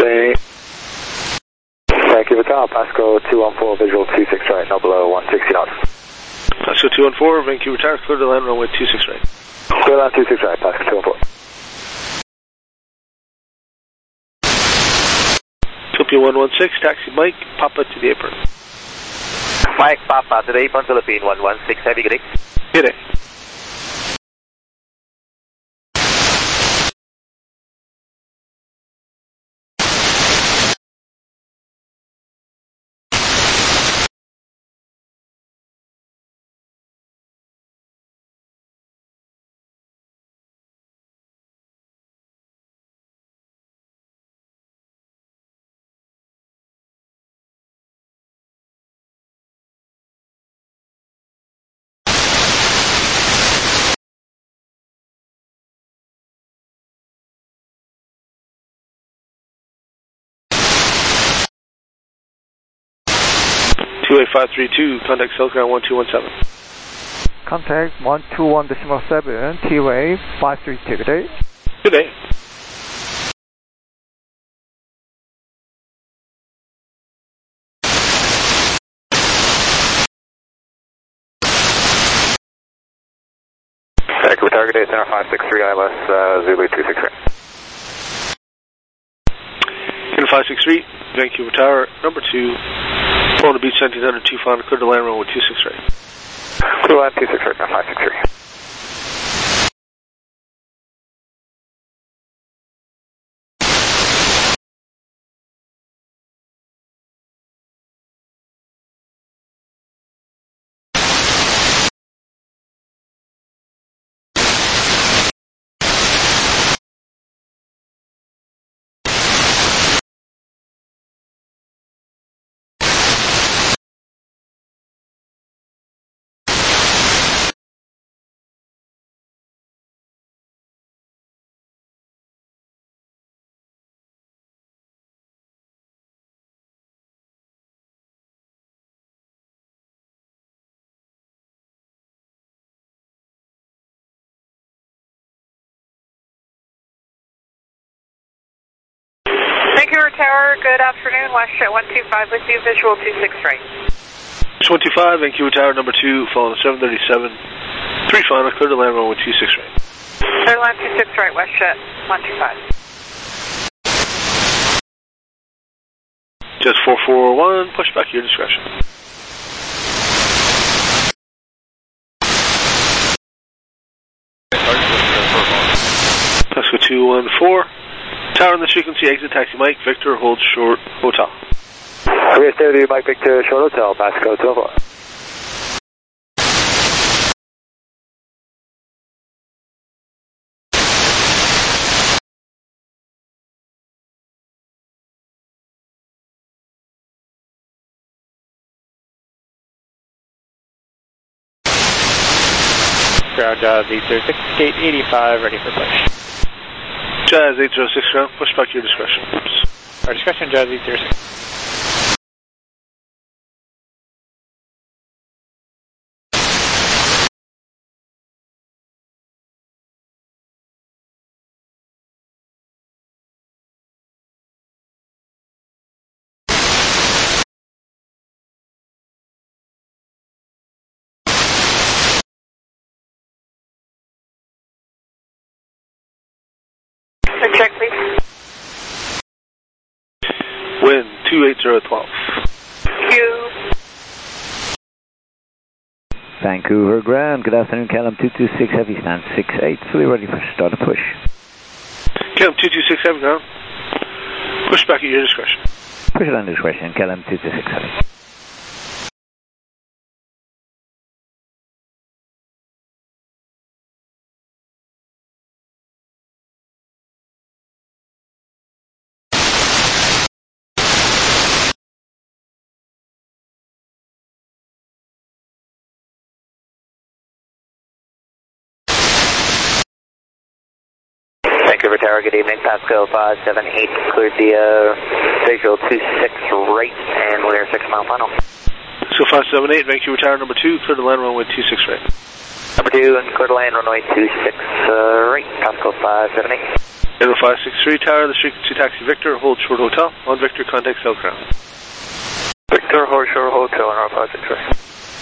278. Thank you, Vital. Pasco 214, visual 26 right, now below 160 knots. Pasco 214, Vancouver Tower, clear to land runway 26 right. Clear land 26 right, Pasco 214. Philippine 116, taxi Mike, Papa to the apron. Mike, Papa to the apron, Philippine 116, heavy good day. Good day. Two 532, contact Cellground 1217. Contact 121.7, T-Wave 532, good day. Good day. Vancouver Tower, good day, center 563 ILS, Zulu 263. Center 563, Vancouver Tower, number 2, Florida Beach 1702, final clear to land runway 26 right. Clear land 26 right, now 563. Vancouver Tower, good afternoon. WestJet 125 with you, visual 26 right. 125, Vancouver Tower, number 2, following 737, 3 final, clear to land runway 26 right. Clear land 26 right, WestJet 125. Just 441, push back your discretion. Pasco 214. Tower on this frequency, exit taxi Mike, Victor, hold short, hotel. We're stay with you, Mike Victor, short hotel, Pasco 214. Ground Jazz 806, gate 85, ready for push. Jazz 806 ground, push back your discretion. Our discretion, Jazz 806. Check, please. Wind 28012. Q. Vancouver ground, good afternoon, Calum 226 heavy, stand 68, fully ready for start and push. Calum 226 heavy ground, push back at your discretion. Push it on discretion, Calum 226 heavy. Vancouver Tower, good evening. Pasco 578, cleared the visual 26 right, and we're 6 mile final. So 578, Vancouver Tower, number 2, clear to land runway 26 right. Number 2, and clear to land runway 26 right, Pasco 578. Aero 563 Tower, this frequency taxi Victor, hold short hotel, on Victor, contact South Ground. Victor, hold short hotel, Aero 563.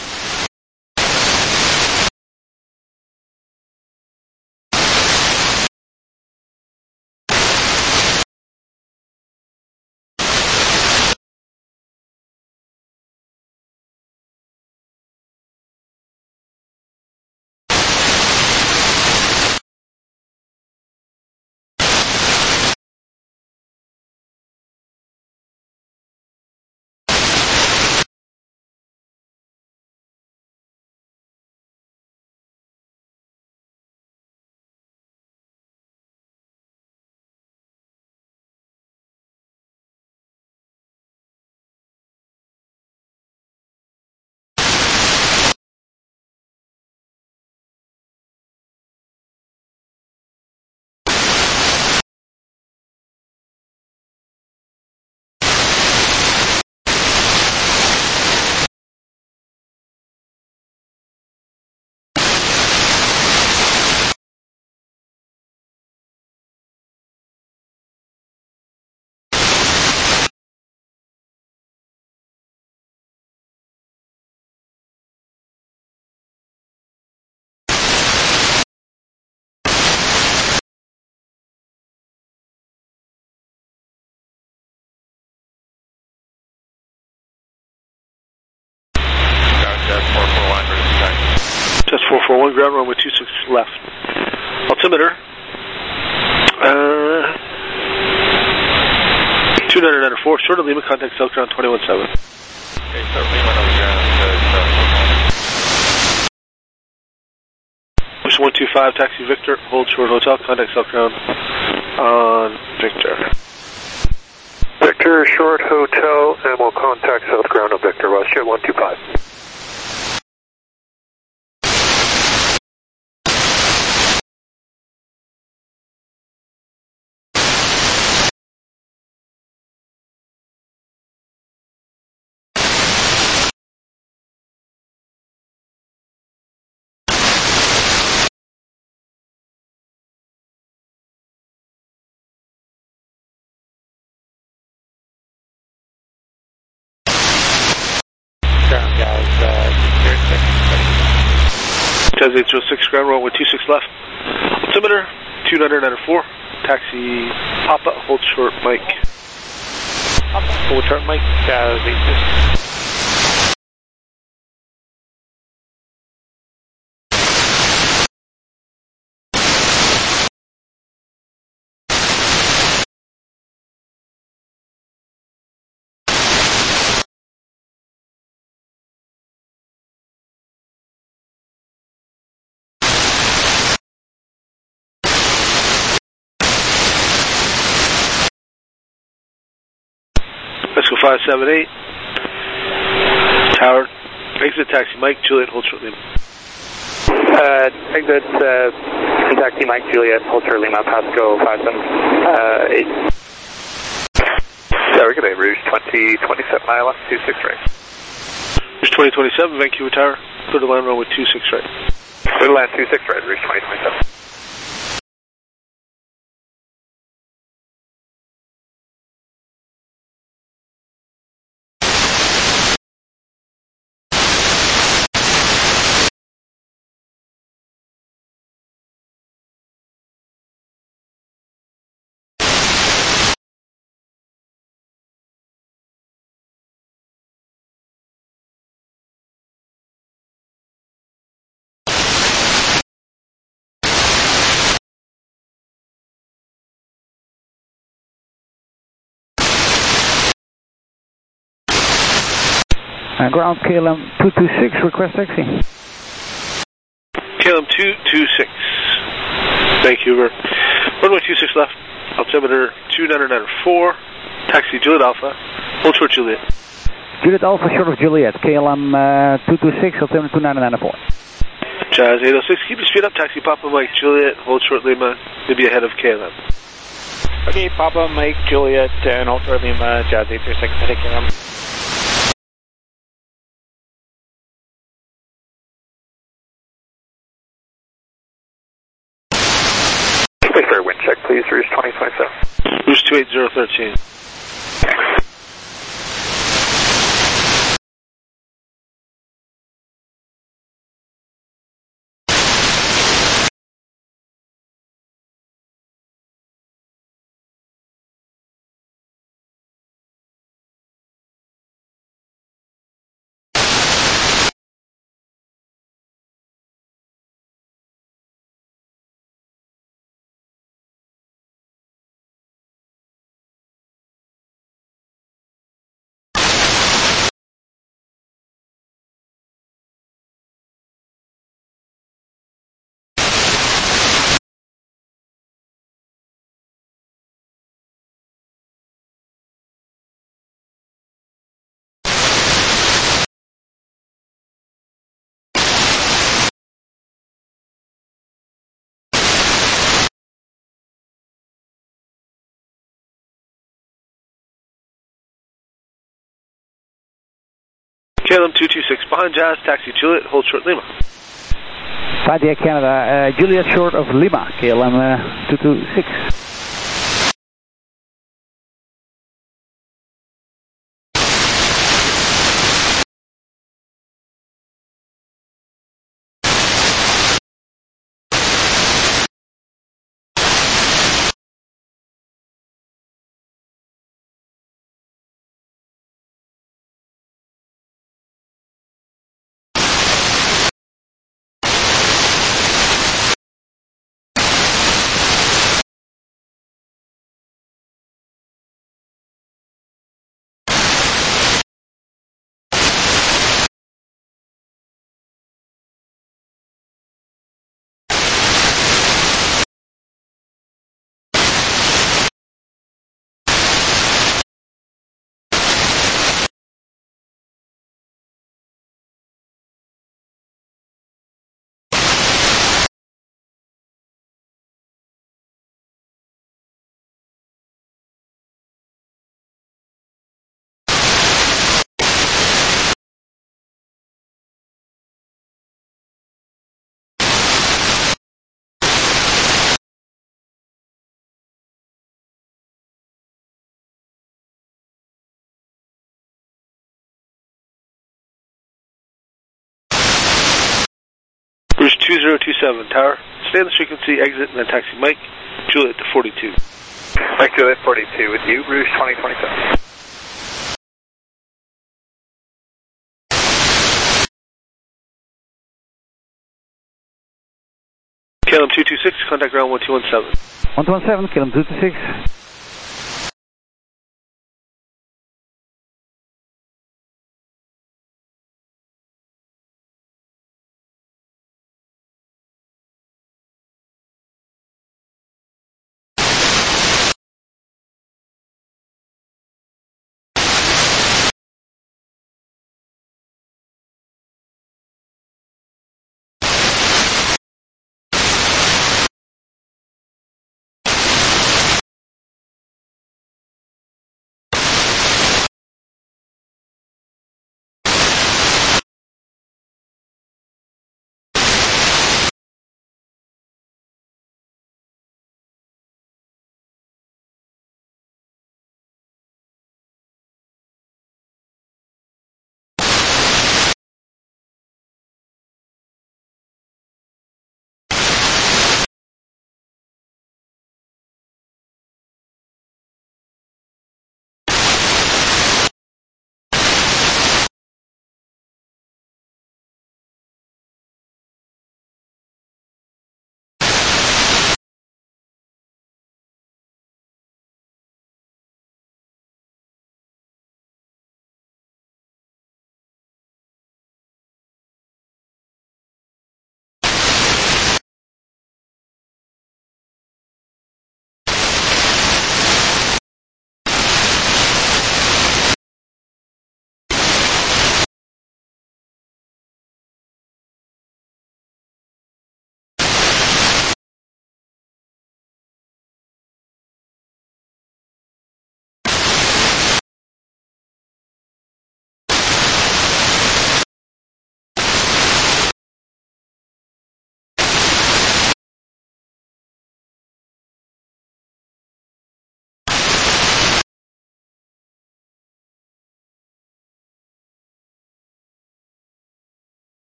Just 441, ground runway 26 left. Altimeter, 2994, short of Lima, contact South Ground 217. Okay, so Lima on the ground, Push 125, taxi Victor, hold short hotel, contact South Ground on Victor. Victor, short hotel, and we'll contact South Ground on Victor, WestJet 125. Ground guys, 10 806, ground runway 26 left. Altimeter, 2994, taxi Papa, hold short Mike. hold short Mike, 86. Let's go 578. Tower, exit taxi Mike, Juliet, hold short Lima. Exit taxi Mike Juliet, hold short Lima, Pasco 578. Tower, good day, Rouge 2027, ILS 26 right. Rouge 2027, Vancouver Tower, clear to land runway 26 right. Clear to land 26 right, Rouge 2027. Ground KLM 226, request taxi. KLM 226, Vancouver. Runway 26 left, altimeter 2994, taxi Juliet Alpha, hold short Juliet. Juliet Alpha, short of Juliet, KLM 226, altimeter 2994. Jazz 806, keep your speed up, taxi Papa Mike Juliet, hold short Lima, maybe ahead of KLM. Okay, Papa Mike Juliet, and hold short Lima, Jazz 836, heading KLM. Fair wind check, please, Rouge 2027. 28013. KLM 226 behind Jazz, taxi Juliet, hold short Lima. Five Canada, Juliet short of Lima, KLM 226. Bruce 2027, tower. Stay on the frequency, exit, and then taxi Mike, Juliet to 42. Mike Juliet 42 with you, Bruce 2027. KLM 226, contact ground 1217. 117, KLM 226.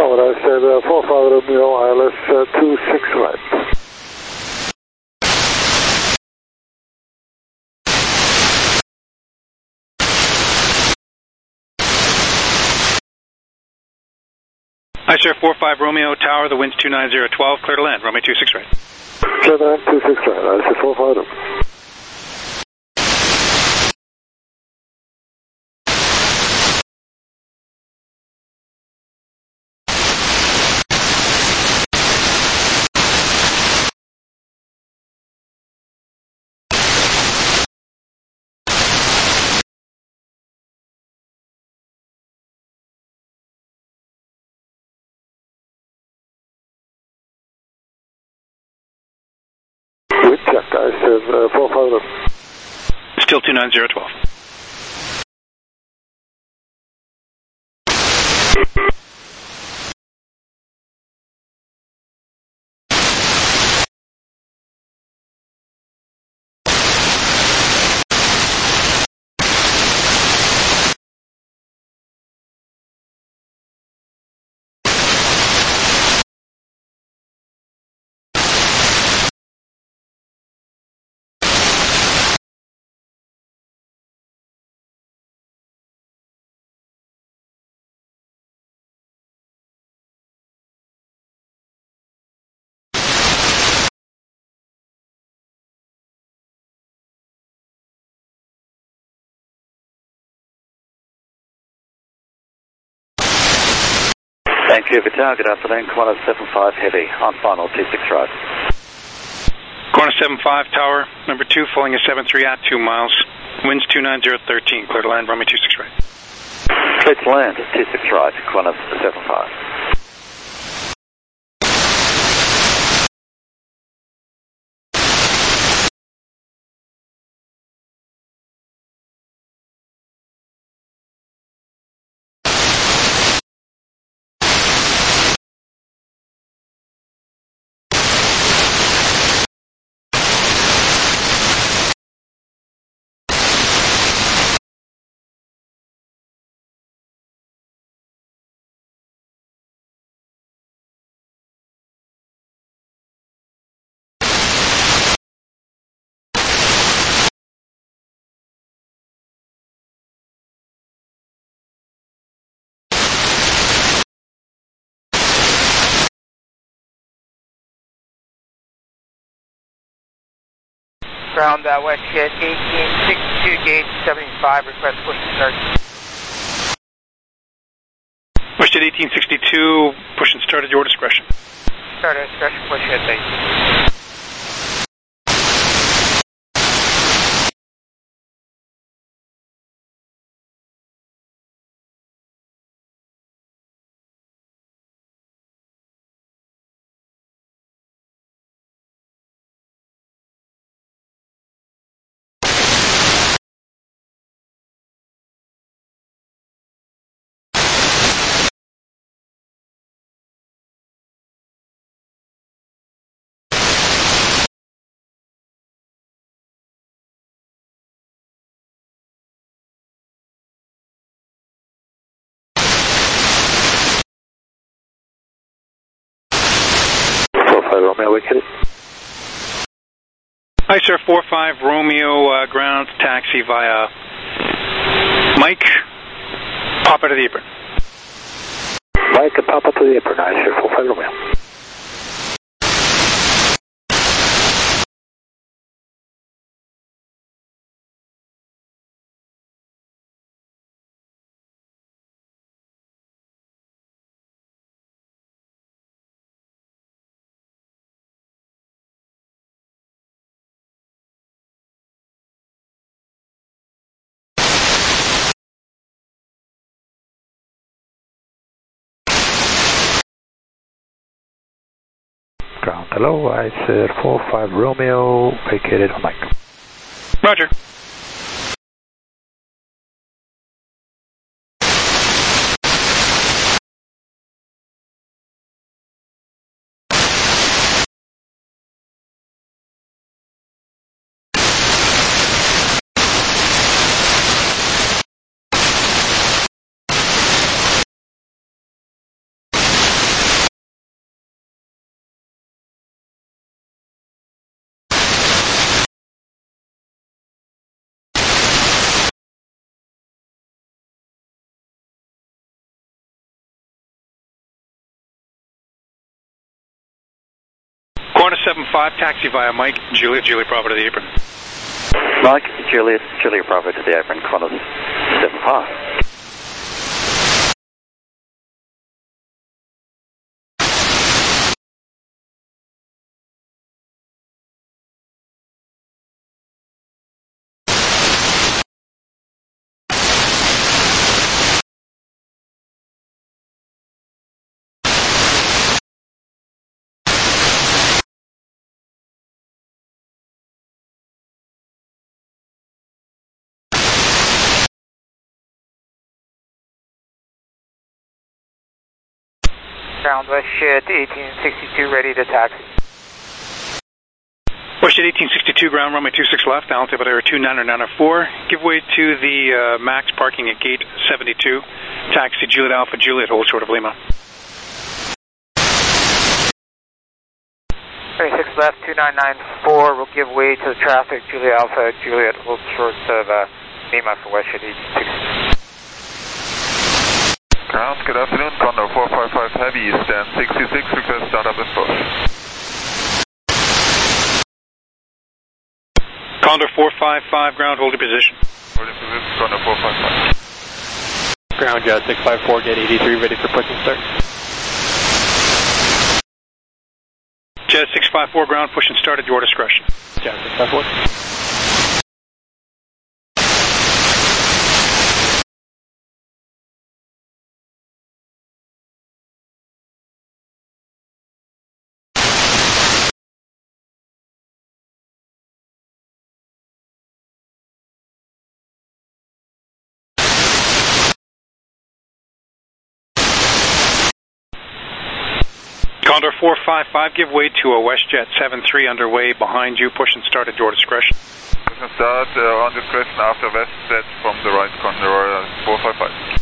Tower, I said 45 Romeo, ILS 26 right. iSir 45 Romeo Tower, the wind's 29012, clear to land, Romeo 26 right. Clear to land, 26 right, I said 45 Romeo. Wind check, I said 45 Romeo. Still 29012. Vancouver Tower, good afternoon, Qantas 75 Heavy, on final 26 right. Qantas 75 Tower, number 2, falling at 73 at 2 miles. Winds 29013, clear to land, Romeo 26 right. Clear to land, 26 right, Qantas 75. Ground WestJet 1862, gauge 75, request push to start. WestJet 1862, push and start at your discretion. Start at discretion, push at base. Romeo, we hit it. iSir 45 Romeo, ground taxi via Mike, pop out of the apron. Mike, pop up to the apron, iSir 45 Romeo. Ground, hello, iSir 45 Romeo, vacated on Mike. Roger. Corner 75, taxi via Mike, Juliet Bravo to the apron. Mike, Juliet Bravo to the apron, corner 75. Ground Westjet 1862, ready to taxi. Westjet 1862, ground runway 26 left, altimeter 29904. Give way to the max parking at gate 72. Taxi Juliet Alpha Juliet, hold short of Lima. 26 left, 2994, we'll give way to the traffic, Juliet Alpha Juliet, hold short of Lima for Westjet 1862. Ground, good afternoon, Condor 455 Heavy, stand 66, request start up and approach. Condor 455, ground, hold your position. Hold your position, Condor 455. Ground Jet 654, gate 83, ready for push and start. Jet 654, ground, push and start at your discretion. Jet 654. Condor 455, give way to a WestJet 73 underway behind you. Push and start at your discretion. Push and start on discretion after WestJet from the right, Condor 455.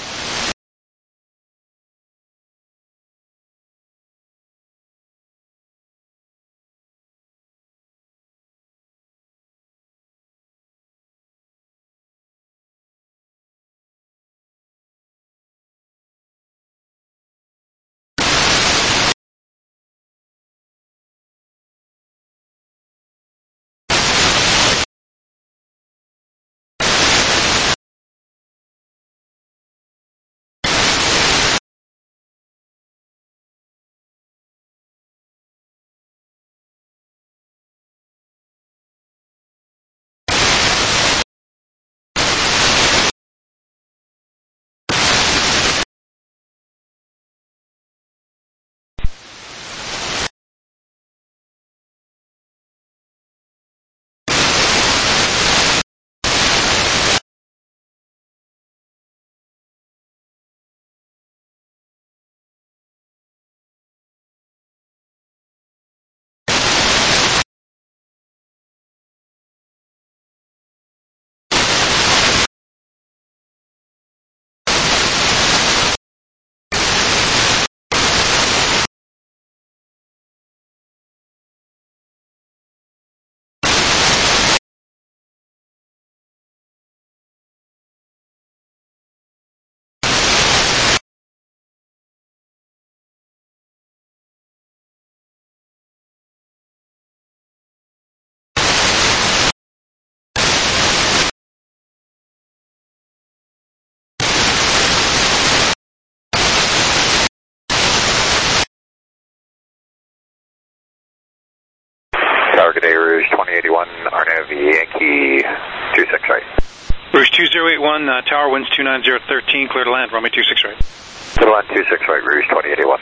Tower, good day, Rouge 2081, Arnav Yankee 26 right. Rouge 2081, tower winds 29013, clear to land, runway 26 right. Clear to land 26 right, Rouge 2081.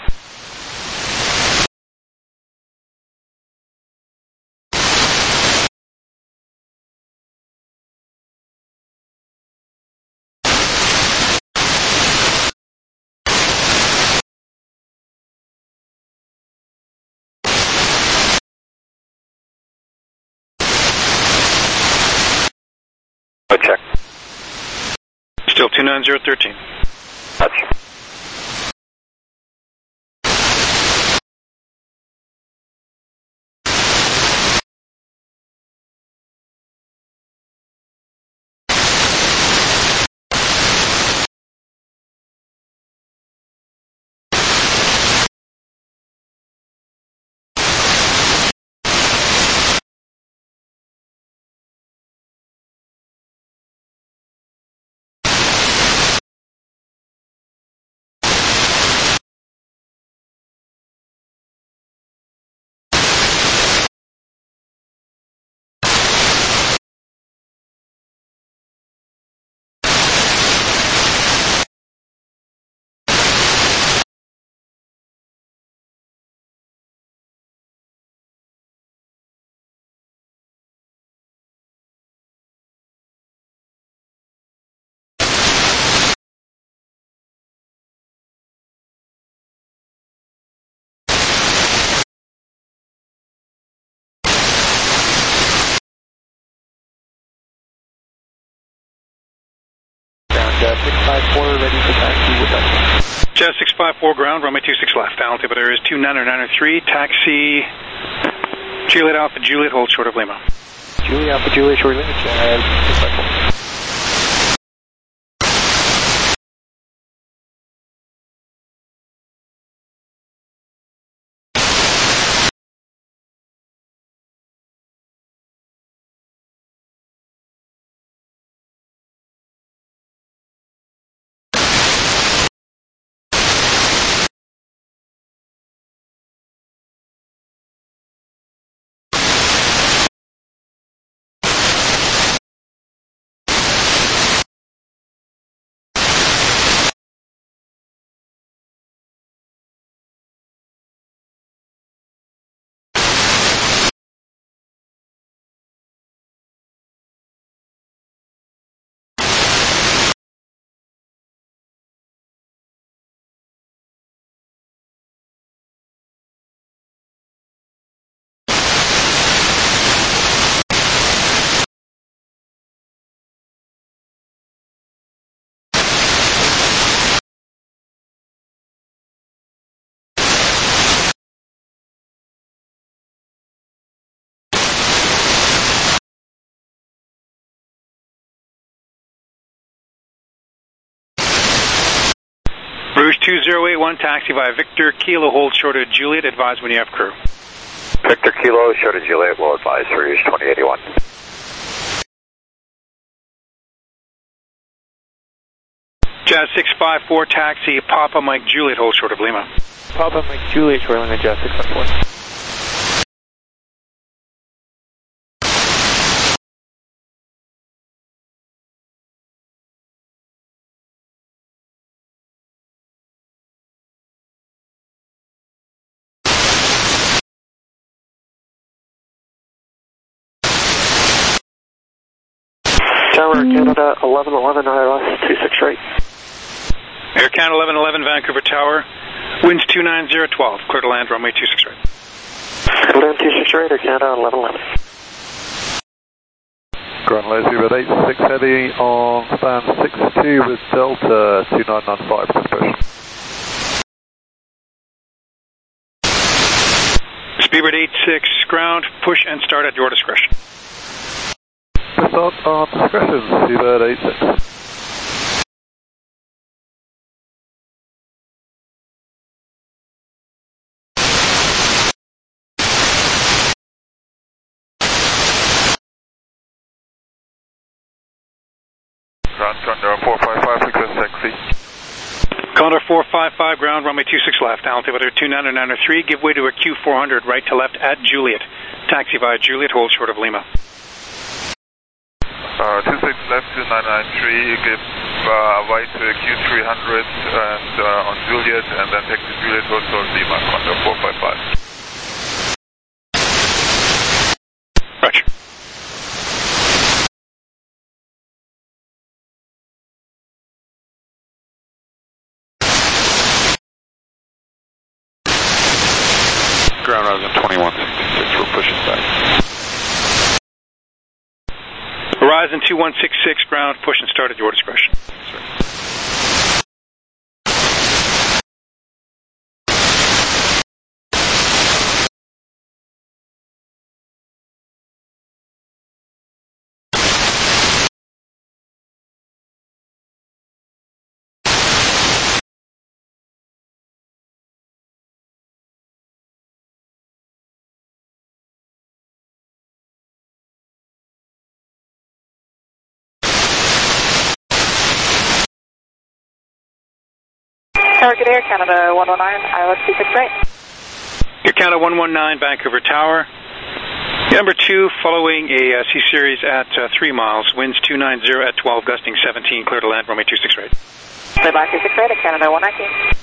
Check. Still 29013. Touch. Jazz 654 ready for taxi with us. Jazz 654 ground, runway 26 left. Altimeter is 2993, taxi Juliet Alpha Juliet, hold short of Lima. Juliet Alpha Juliet, short of Lima, Jazz 654. Rouge 2081, taxi via Victor, Kilo, hold short of Juliet, advise when you have crew. Victor Kilo, short of Juliet, will advise Rouge 2081. Jazz 654, taxi Papa Mike Juliet, hold short of Lima. Papa Mike Juliet, short of Lima, Jazz 654. Tower Canada 1111 ILS 26 right. Air Canada 1111 Vancouver Tower, winds 29012, clear to land runway 26 right. Land 26 right, Air Canada 1111. Ground Lazy with 86 heavy on span 62 with Delta 2995 expression. Speedbird 86, ground, push and start at your discretion. Start on discretion, Seabird 86. Ground Condor 455, request taxi. Condor 455, ground, runway 26 left, altimeter 2993, give way to a Q400 right to left at Juliet. Taxi via Juliet, hold short of Lima. 26 left to 993, give way to Q300 and on Juliet, and then taxi Juliet, hold short Lima, Condor 455. Roger. Ground Horizon 2166, we're pushing back. Horizon 2166, ground, push and start at your discretion. Target Air Canada 119, ILS 26 right. Air Canada 119, Vancouver Tower. Number 2, following a C-Series at 3 miles, winds 290 at 12, gusting 17, clear to land, runway 26 right. Play by 26 right, Air Canada 119.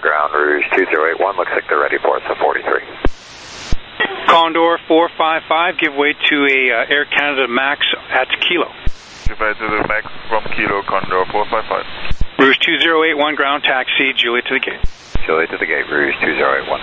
ground, Rouge 2081, looks like they're ready for us at 43. Condor 455, give way to a Air Canada Max at Kilo. Give way to the Max from Kilo, Condor 455. Rouge 2081, ground taxi, Juliet to the gate. Juliet to the gate, Rouge 2081.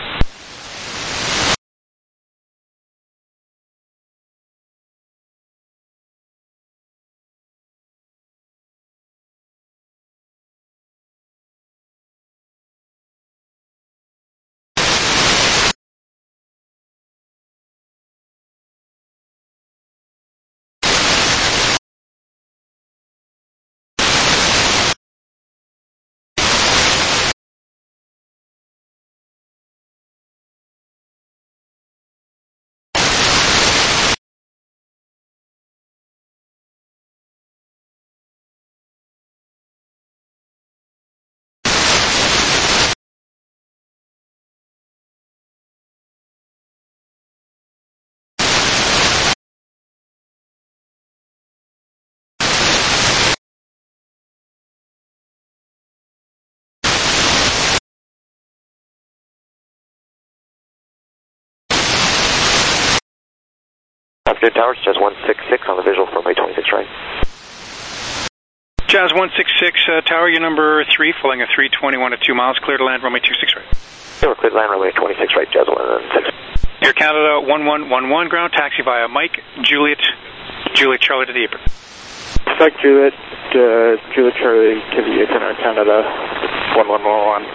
Afternoon Towers, Jazz 166 on the visual for runway 26 right. Jazz 166, Tower, your number 3, following a 321 at 2 miles, clear to land runway 26 right. Yeah, we're clear to land runway 26 right, Jazz 166. Air Canada 1111, ground taxi via Mike, Juliet Charlie to the apron. Spec Juliet, Juliet Charlie to the apron, Air Canada 1111.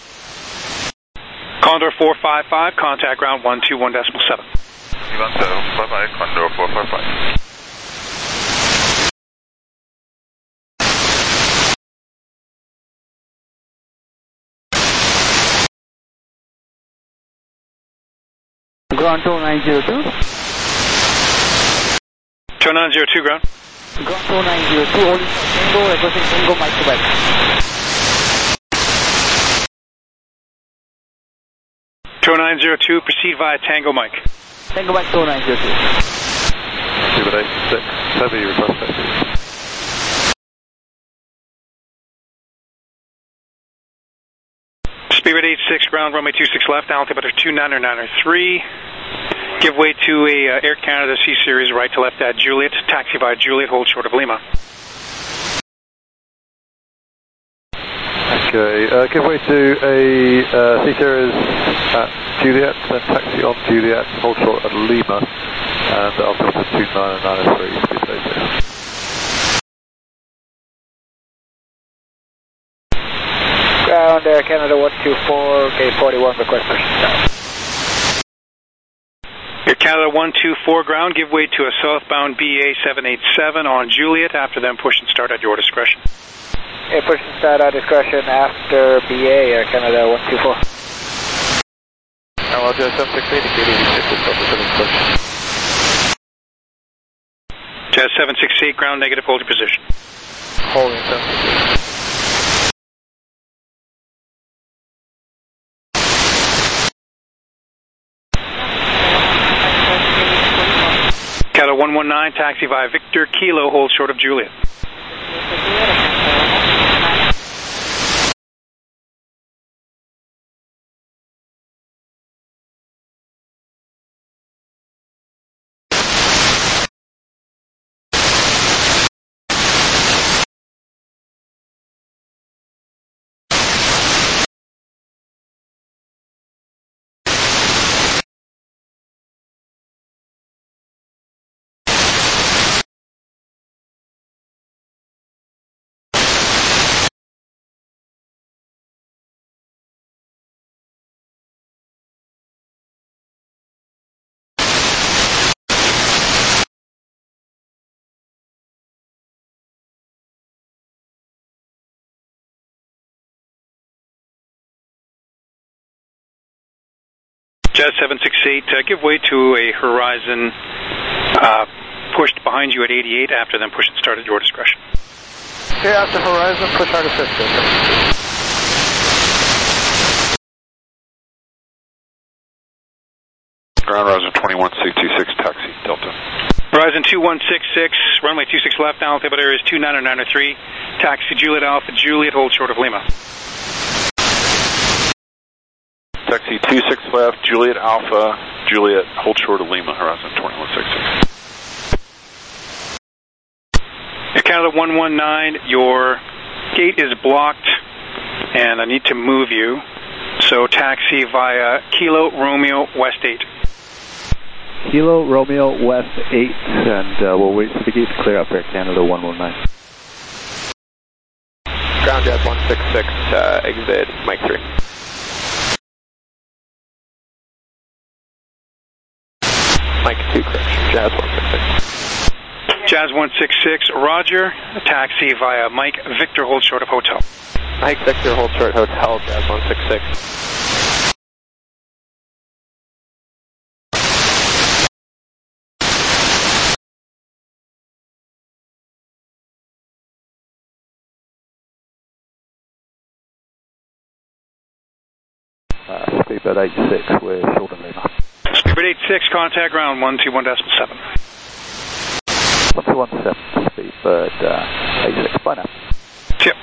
Condor 455, contact ground 121.7. Bye-bye, Condor 455. Ground 2902. 2902, ground. Ground 2902, holding Tango, requesting Tango Mike Quebec. 2902, proceed via Tango Mike. Tango Mike 2902. Speedbird 86, heavy request taxi. Speedbird 86, ground runway 26 left, altimeter 29903. Give way to a Air Canada C Series right to left at Juliet. Taxi via Juliet, hold short of Lima. Okay, give way to a C Series at Juliet, then taxi on Juliet, hold short at Lima, and altimeter 29903, speedbird 86. Ground Air Canada 124, K41, request pushing south. Air Canada 124, ground, give way to a southbound BA 787 on Juliet, after them push and start at your discretion. Yeah, push and start at discretion after BA, Air Canada 124. Roger, 768, Jazz 768, ground negative, hold your position. Holding 768. Canada 119, taxi via Victor, Kilo, hold short of Juliet. Jazz 768, give way to a Horizon pushed behind you at 88, after them push and start at your discretion. Okay, after Horizon, push hard assist. Ground Horizon 21C26, taxi, Delta. Horizon 2166, runway 26 left, altimeter is 29903. Taxi Juliet Alpha Juliet, hold short of Lima. taxi 26 left, Juliet Alpha, Juliet, hold short of Lima, horizon 2166. Canada 119, your gate is blocked, and I need to move you. So taxi via Kilo Romeo West 8. Kilo Romeo West 8, and we'll wait for the gate to clear up Air Canada 119. Ground Jazz 166, exit Mike 3. Mike 2, correction, Jazz 166. Jazz 166, roger. Taxi via Mike Victor, hold short of hotel. Mike Victor, hold short hotel, Jazz 166. Speedbird 86 with Shoulder Lima. Speedbird 86, contact ground 121.7. 1217, Speedbird 86, bye now. Yep.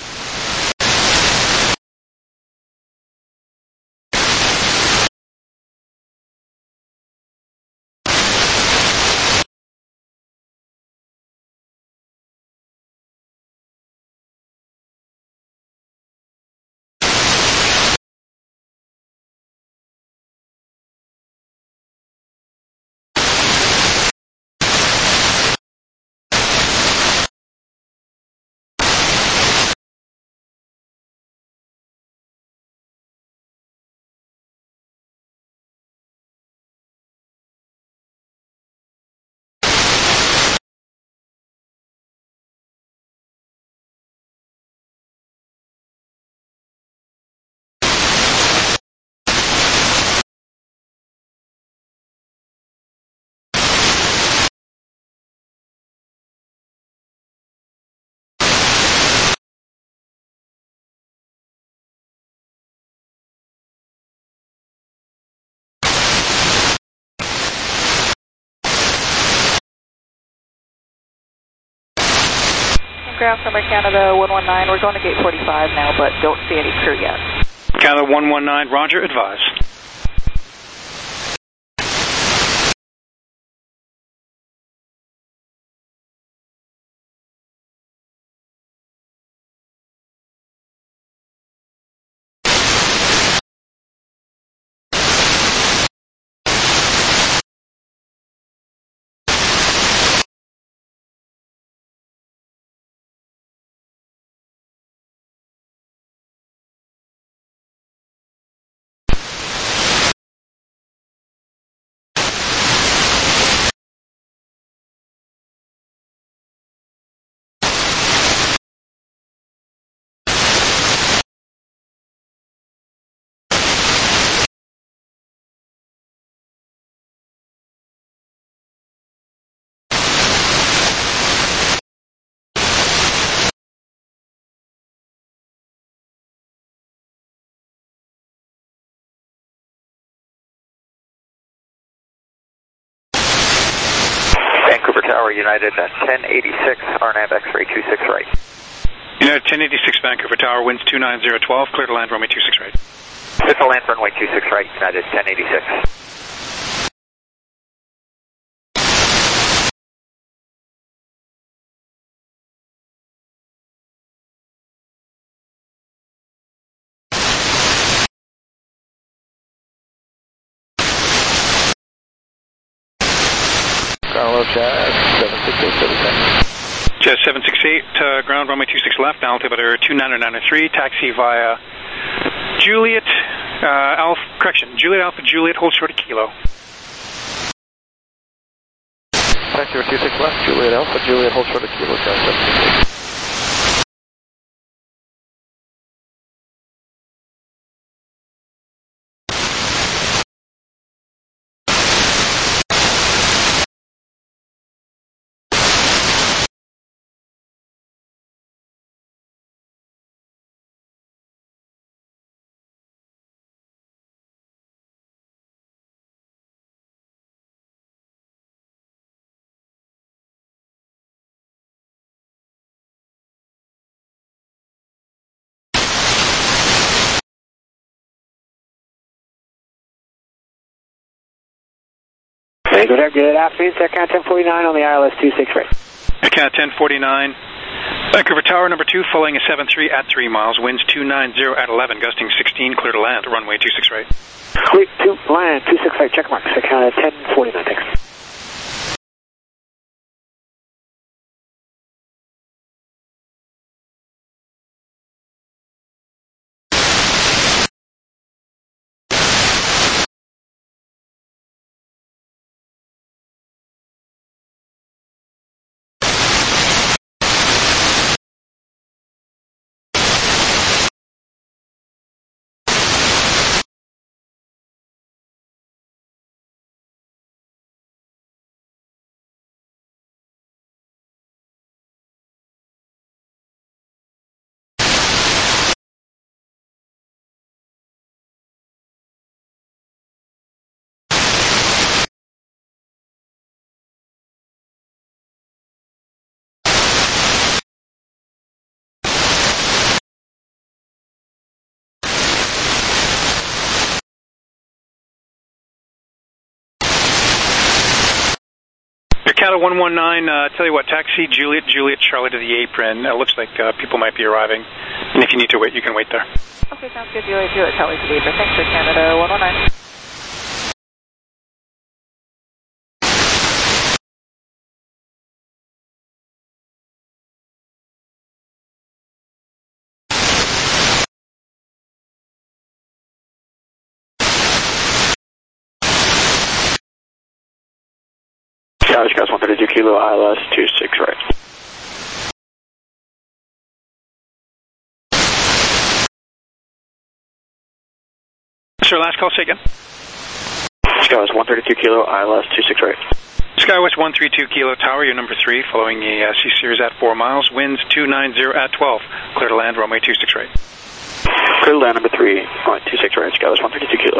Ground from Air Canada 119, we're going to gate 45 now, but don't see any crew yet. Canada 119, roger, advise. Vancouver Tower, United 1086, RNAV X-ray 26 right. United 1086, Vancouver Tower, winds 29012, clear to land runway 26 right. Clear to land runway 26 right, United 1086. Carlo, Jazz 768, Jazz 768, ground runway 26 left, altimeter 2993, taxi via Juliet, Juliet Alpha, Juliet, hold short of Kilo. Taxi 26 left, Juliet Alpha, Juliet, hold short of Kilo, Jazz 768. Good afternoon, Air Canada 1049 on the ILS 26 right. Air Canada 1049. Vancouver Tower number 2, following a 73 at 3 miles, winds 290 at 11, gusting 16, clear to land, runway 26 right. Clear to land, 26 right, check mark, Air Canada 1049, thanks. Canada 119, tell you what, taxi Juliet, Charlie to the apron. It looks like people might be arriving. And if you need to wait, you can wait there. Okay, sounds good. Juliet, Charlie to the apron. Thanks for Canada 119. Scottish Gas 132 Kilo, ILS 26 right. Sir, last call, say again. Skywest 132 Kilo, ILS 26 right. Skywest 132 Kilo Tower, you're number 3, following a C-Series at 4 miles, winds 290 at 12, clear to land, runway 26 right. Clear to land number 3, 26 right, Skywest 132 Kilo.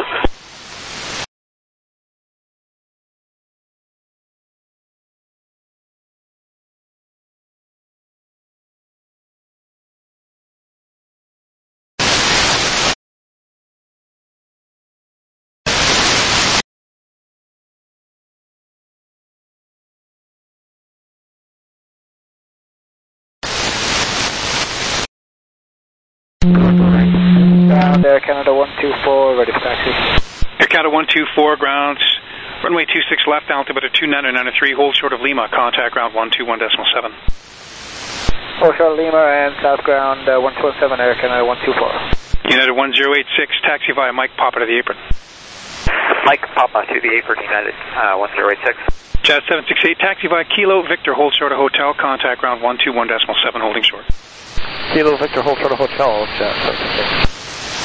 Ground Air Canada 124, ready for taxi. Air Canada 124, ground, runway 26 left, altimeter 2993, hold short of Lima, contact ground 121.7. Hold short of Lima and south ground 127, Air Canada 124. United 1086, taxi via Mike Papa to the apron. Mike Papa to the apron, United 1086. Jazz 768, taxi via Kilo Victor, hold short of hotel, contact ground 121.7, holding short. Kilo Victor, hold short of hotel, Jazz 768.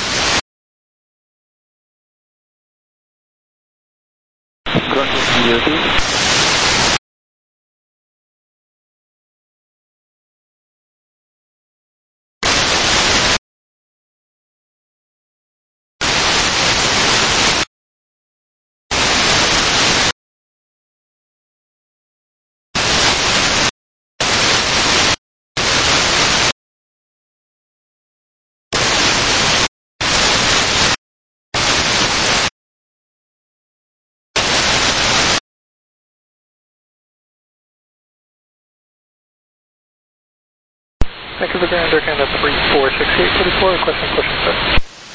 Vancouver Grand Air Canada 346844, requesting push and start.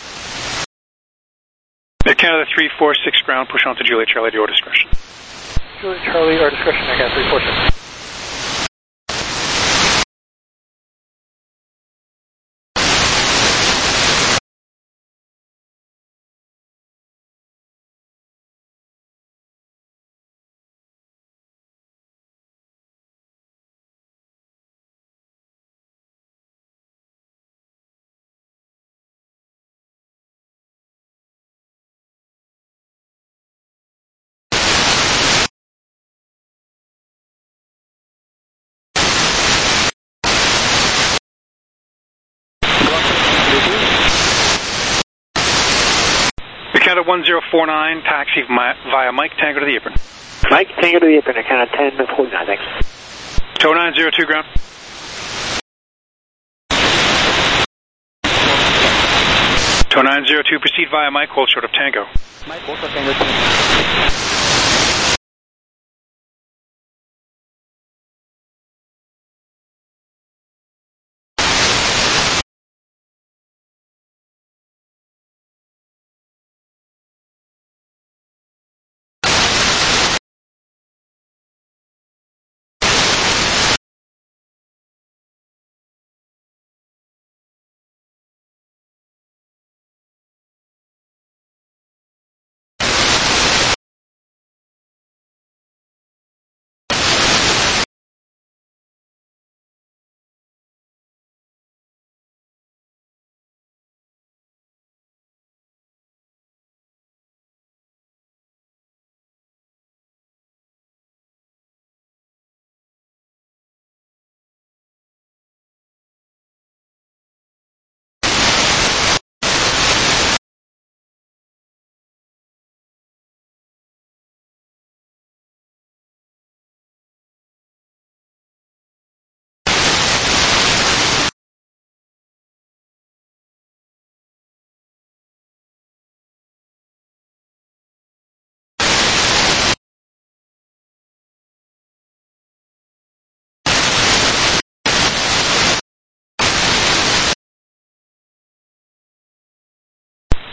Air Canada 346, ground, push on to Juliet Charlie at your discretion. Juliet Charlie, our discretion, Air Canada 346. Canada 1049, taxi via Mike Tango to the apron. Mike Tango to the apron, Air Canada 1049, thanks. Tow 902, ground. Tow 902, proceed via Mike, hold short of Tango. Mike, hold short of Tango.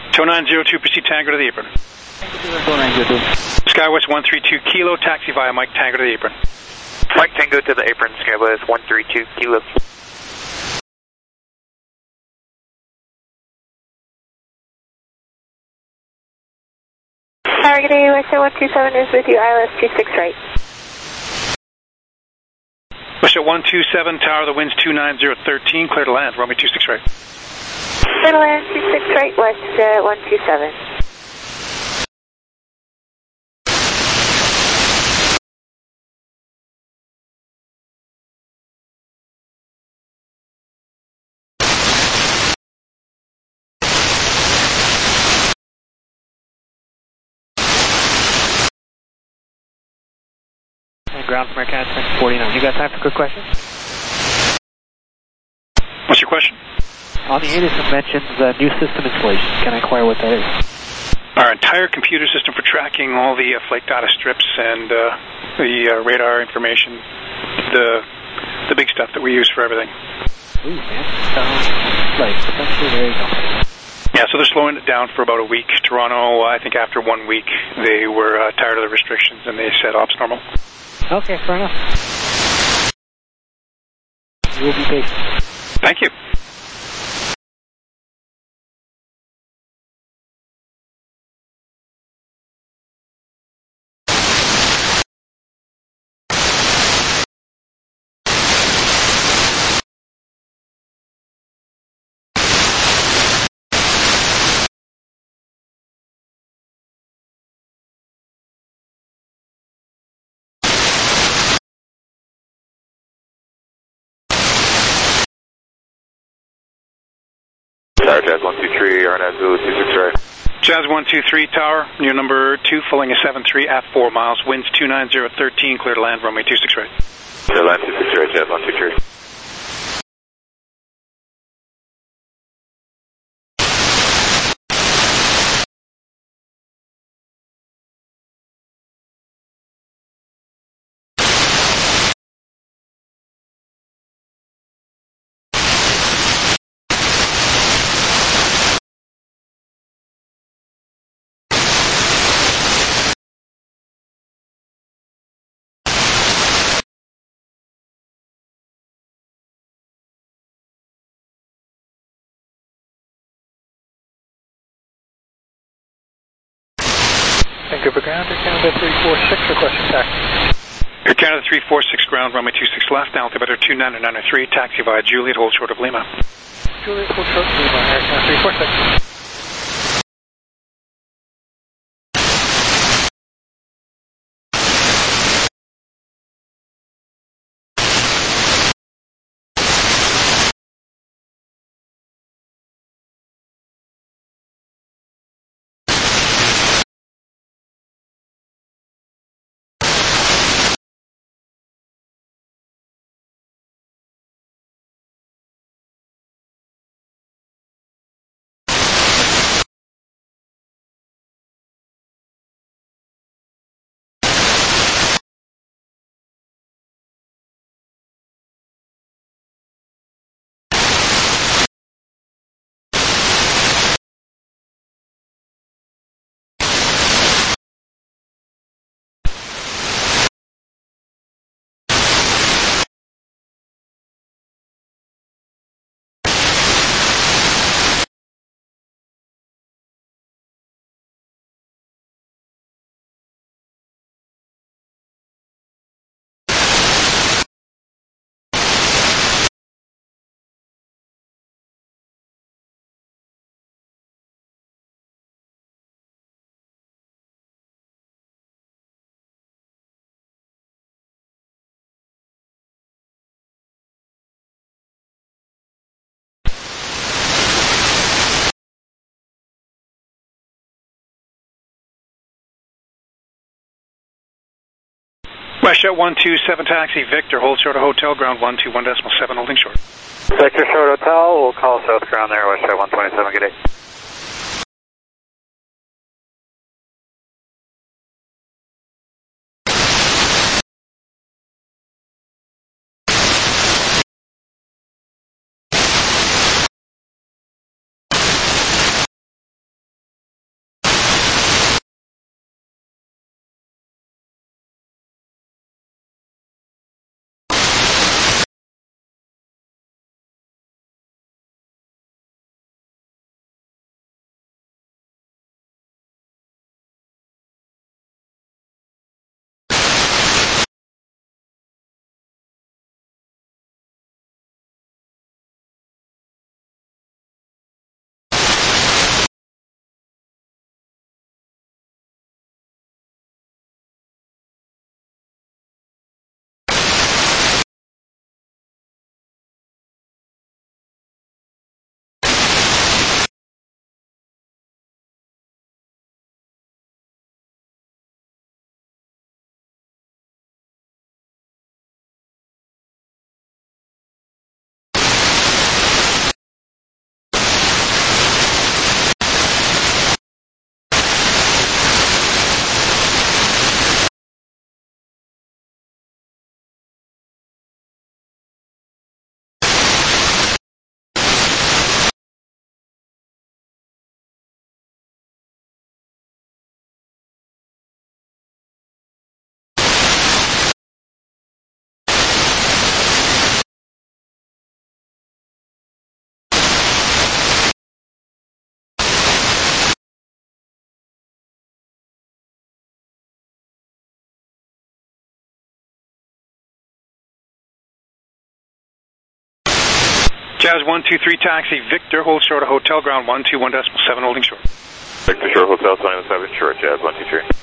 Tow 902, proceed Tango to the apron. Skywest 132 Kilo, taxi via Mike Tango to the apron. Mike Tango to the apron, Skywest 132 Kilo. Target Westjet 127 is with you, ILS 26 right. Westjet 127, tower, the wind's 29013, clear to land, runway 26 right. Clear to land 26 right, Westjet 127. Ground from Air Canada 49. You got time for quick questions? What's your question? On the ATIS it mentions new system installation. Can I inquire what that is? Our entire computer system for tracking all the flight data strips and the radar information, the big stuff that we use for everything. Ooh, man. Sounds like potentially very complicated. Yeah, so they're slowing it down for about a week. Toronto, I think after 1 week, they were tired of the restrictions and they set ops normal. Okay, fair enough. You will be patient. Thank you. Tower Jazz 123, RNS 26 right. Jazz 123, tower, near number 2, filling a 73 at 4 miles, winds 29013, clear to land, runway 26 right. Clear land 26 right, Jazz 123. Vancouver Ground, Air Canada 346, requesting taxi. Air Canada 346, ground, runway 26 left, altimeter 29993, taxi via Juliet, hold short of Lima. Juliet, hold short of Lima, Air Canada 346. Westjet 127, taxi, Victor, hold short of hotel, ground 121.7, holding short. Victor short hotel, we'll call south ground there, Westjet 127, good day. Jazz 123 taxi, Victor, hold short of hotel ground 121.7, holding short. Victor Short Hotel, 27 short, Jazz 123.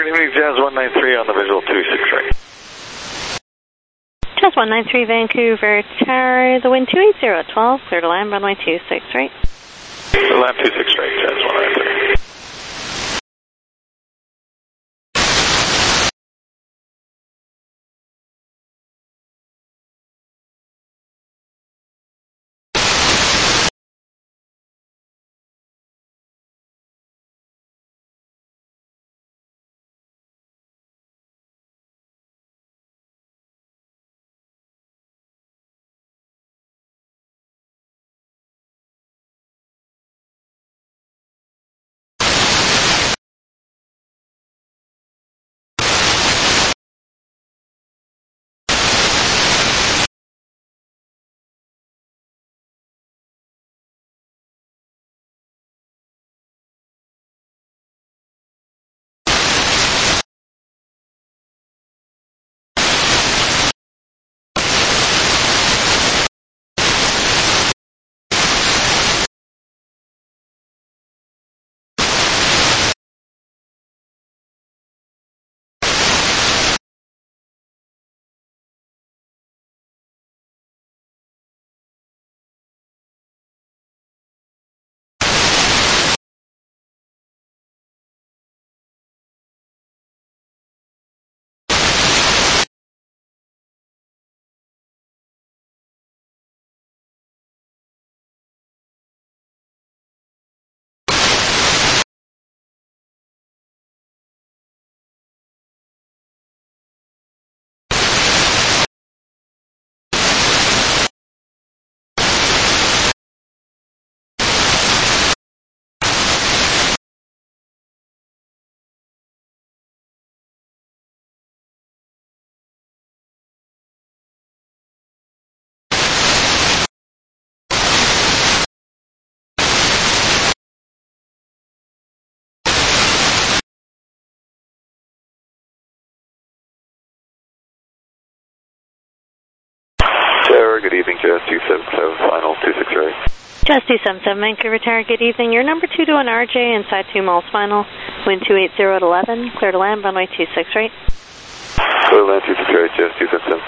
Good evening, Jazz 193 on the visual 26 right. Jazz 193 Vancouver Tower, the wind 280 at 12, clear to land, runway 26 right. Land 26 right, Jazz 193. Tower, good evening, Jazz 277, final 26 right. Jazz 277 Vancouver Tower, good evening. You're number 2 to an RJ inside 2 miles final. Wind 280 at 11, clear to land, runway 26 right. Clear land 26 right, Jazz 277.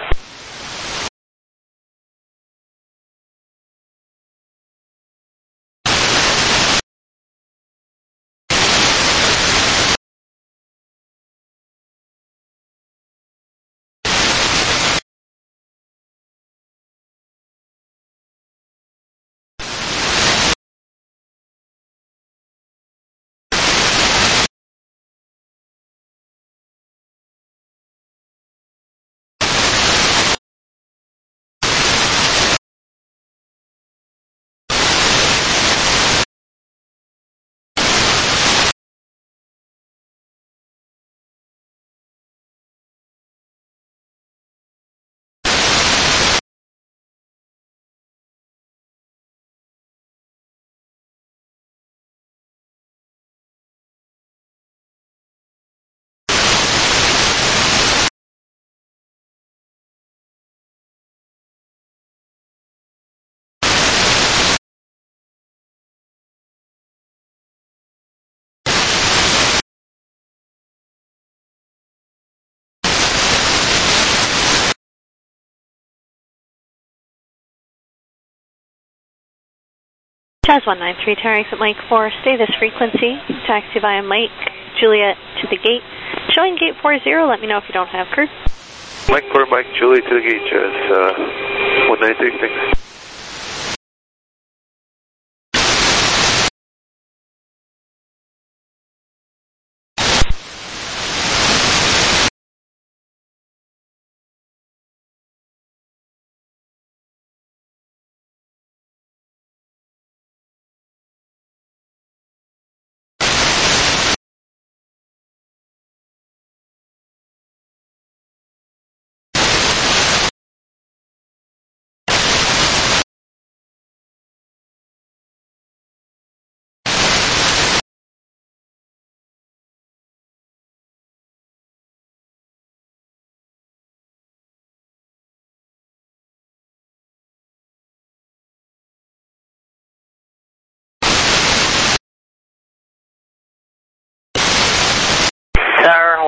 Jazz 193 Tower, exit Mike 4, stay this frequency, taxi via Mike Juliet to the gate. Showing gate 40, let me know if you don't have crew. Mike 4, Mike Juliet to the gate, Jazz 193, thanks.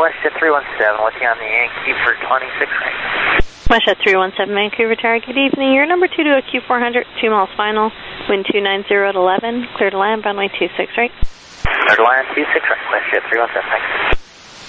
WestJet 317, with you on the Yankee for 26 right. WestJet 317, Vancouver Tower, good evening. You're number 2 to a Q400, 2 miles final, wind 290 at 11, clear to land, runway 26 right. Clear to land, 26 right, WestJet 317, thanks.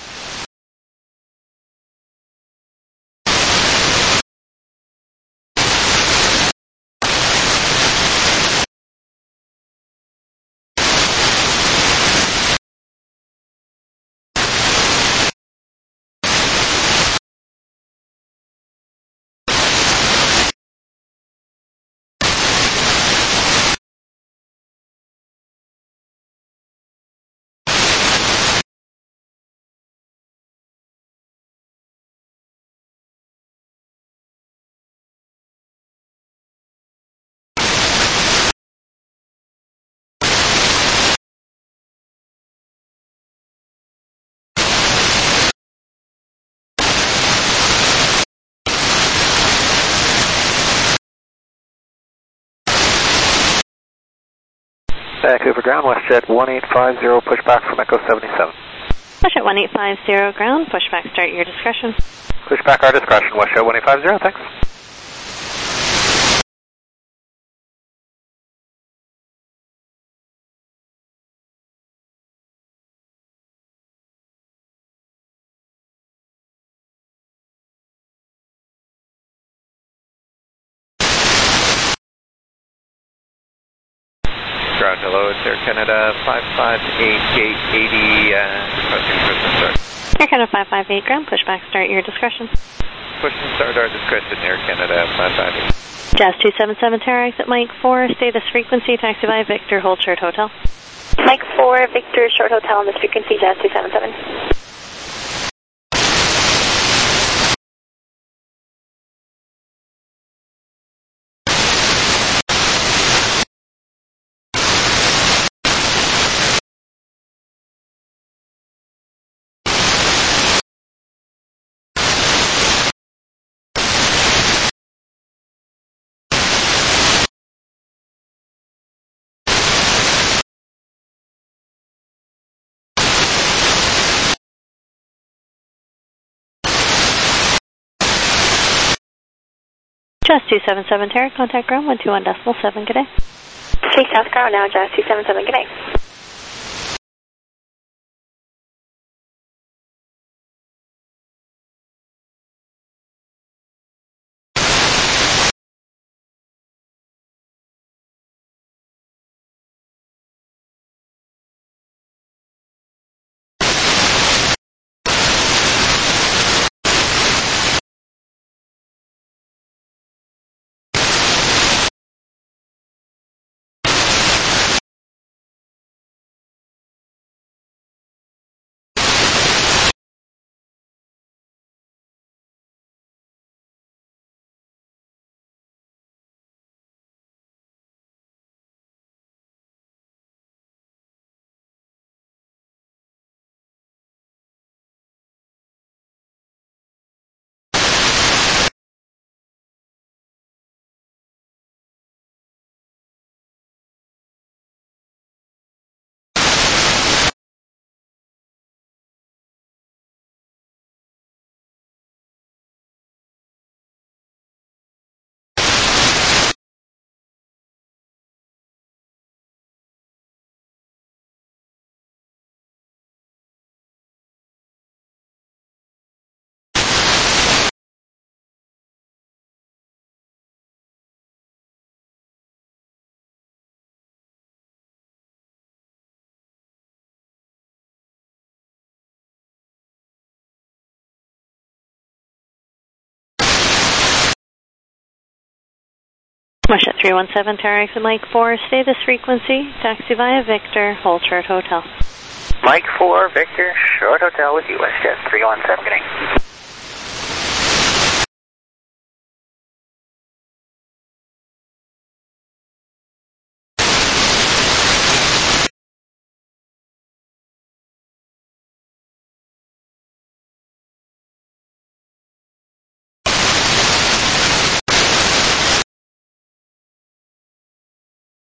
Vancouver ground, WestJet 1850, pushback from Echo 77. WestJet 1850 ground, pushback start your discretion. Pushback our discretion, WestJet 1850, thanks. Ground, hello, it's Air Canada 558, gate 80, requesting push and start. Air Canada 558 ground, pushback start your discretion. Push and start our discretion, Air Canada 558. Jazz 277, Terra exit Mike 4, status frequency, taxi by Victor, hold short hotel. Mike 4, Victor, short hotel on this frequency, Jazz 277. Jazz 277, Terra, contact ground 121.7, good day. Take South ground now, Jazz 277, good day. WestJet 317, Terra exit Mike 4, status frequency, taxi via Victor, hold short hotel. Mike 4, Victor, short hotel with you, WestJet 317, good day.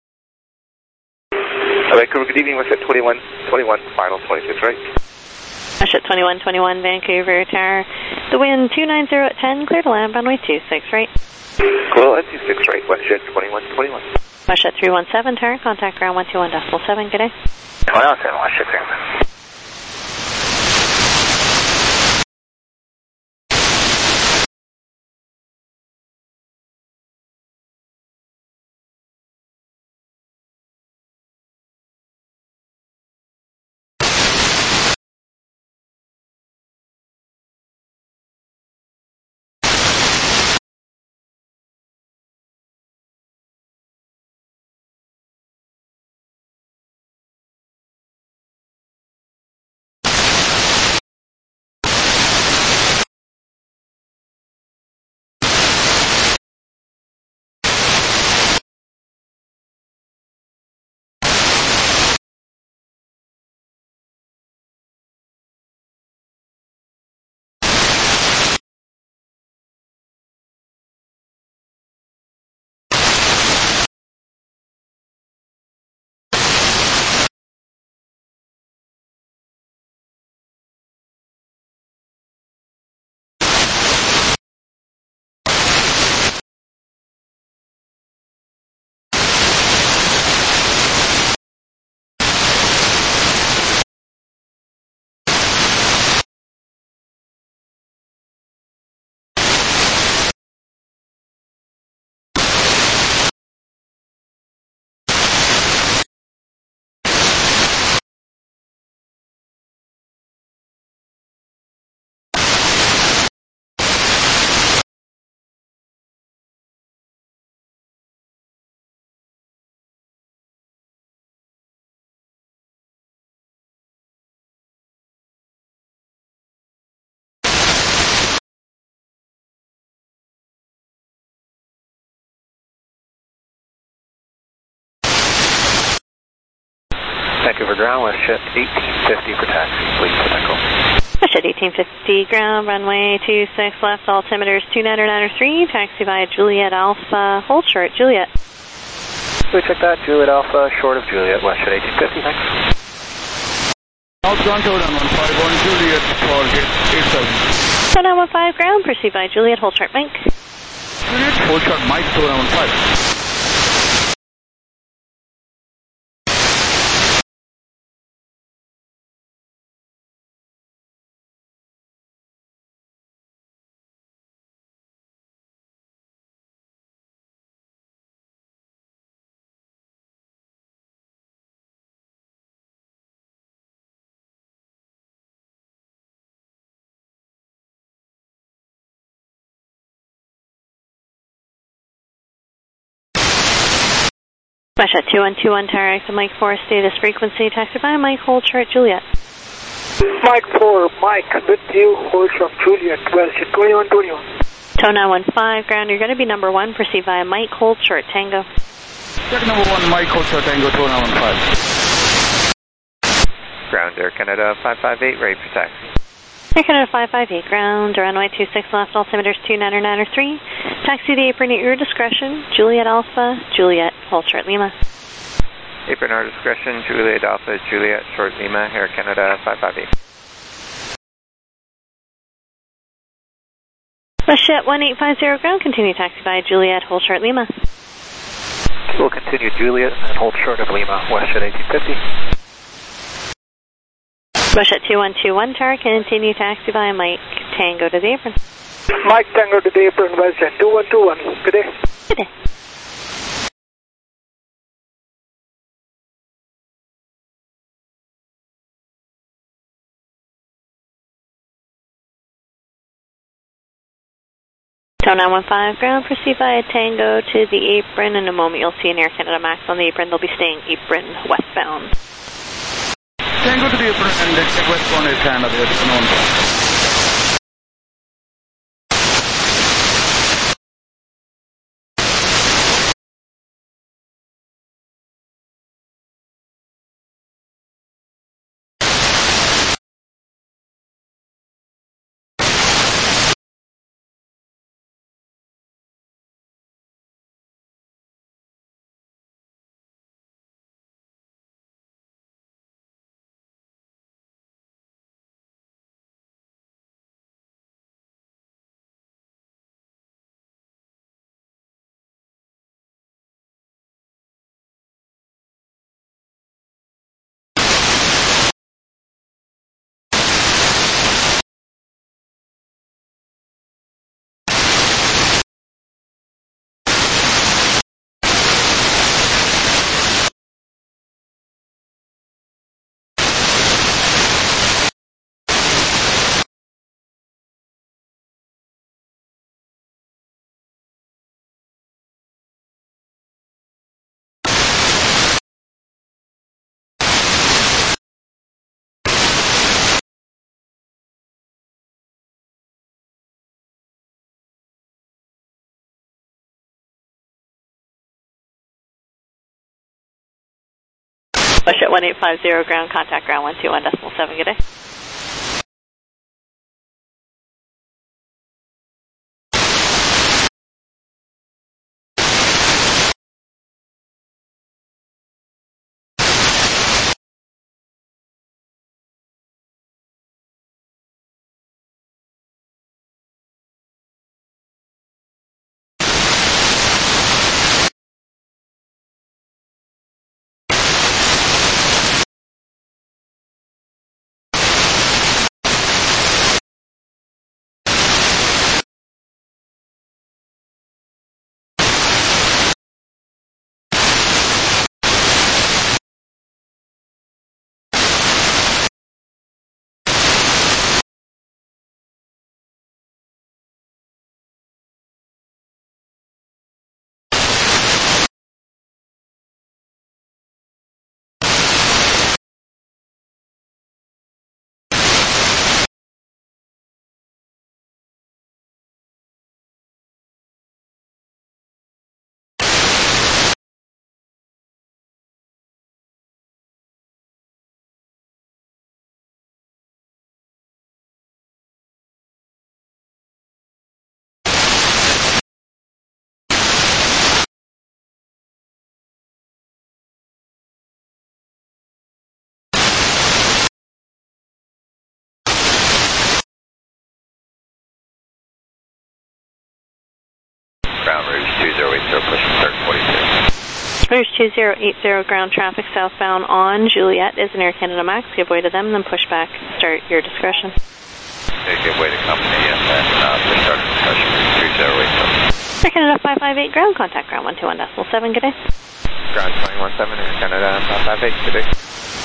Vancouver, good evening, WestJet 21, final 26, right? Russia 2121 Vancouver Tower. The wind 290 at 10, clear to land, runway 26 right. Clear at 26 right, WestJet 2121. Russia 317 Tower, contact ground 121.7, good day. 117, WestJet 317. Vancouver ground, WestJet 1850 for taxi, please for echo. WestJet 1850 ground, runway 26 left, altimeters 2993, taxi via Juliet Alpha, hold short, Juliet. We check that, Juliet Alpha, short of Juliet, WestJet 1850, thanks. Outbound town 151, Juliet for gate 87. Town 15 ground, proceed by Juliet, hold short, Mike. Juliet, hold short, Mike, town 15. WestJet 2121 Tower, exit Mike 4, status frequency, taxi by Mike, hold short, Juliet. Mike 4, Mike, with you, hold short, Juliet, WestJet 2121. Tow 915, ground, you're going to be number 1, proceed via Mike, hold short, Tango. Check number 1, Mike, hold short, Tango, tow 915. Ground, Air Canada 558, ready for taxi. Air Canada 558, ground, runway 26 left, altimeters 2993. Taxi the apron at your discretion, Juliet Alpha, Juliet, hold short, Lima. Apron our discretion, Juliet Alpha, Juliet, short Lima, Air Canada 558. WestJet 1850 ground, continue taxi by Juliet, hold short, Lima. We'll continue Juliet and hold short of Lima, WestJet 1850. WestJet 2121 Tower, continue taxi by Mike, Tango to the apron. Mike Tango to the apron, WestJet 2121. Good day. Good day. Tow 915 ground, proceed via Tango to the apron. In a moment you'll see an Air Canada Max on the apron. They'll be staying apron westbound. Tango to the apron and check westbound Air Canada. WestJet 1850, ground contact ground 121.7, good day. Ground Rouge 2080, pushing start 42. Rouge 2080, ground traffic southbound on Juliet is an Air Canada Max. Give way to them, then push back. Start your discretion. Okay, give way to company and then push start discussion 2080. Air Canada 558, ground contact ground 121.7, good day. Ground 217, Air Canada 558, good day.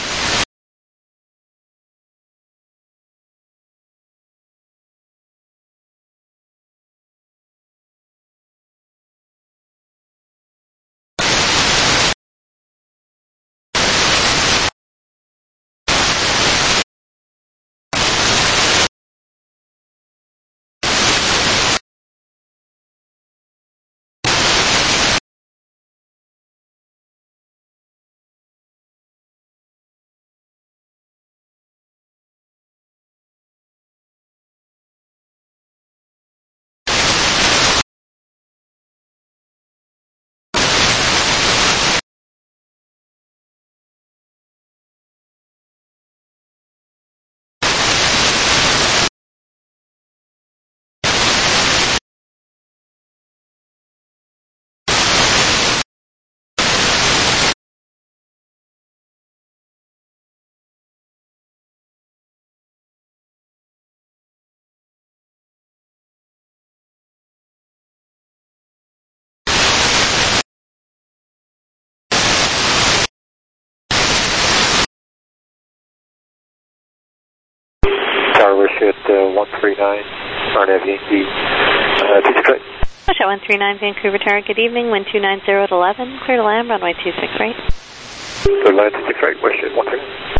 Tower, we're at 139, RNAV Yankee, 26 right. WestJet 139, Vancouver Tower, good evening, wind 290 at 11, clear to land, runway 26 right. Clear to land 26 right, WestJet 139.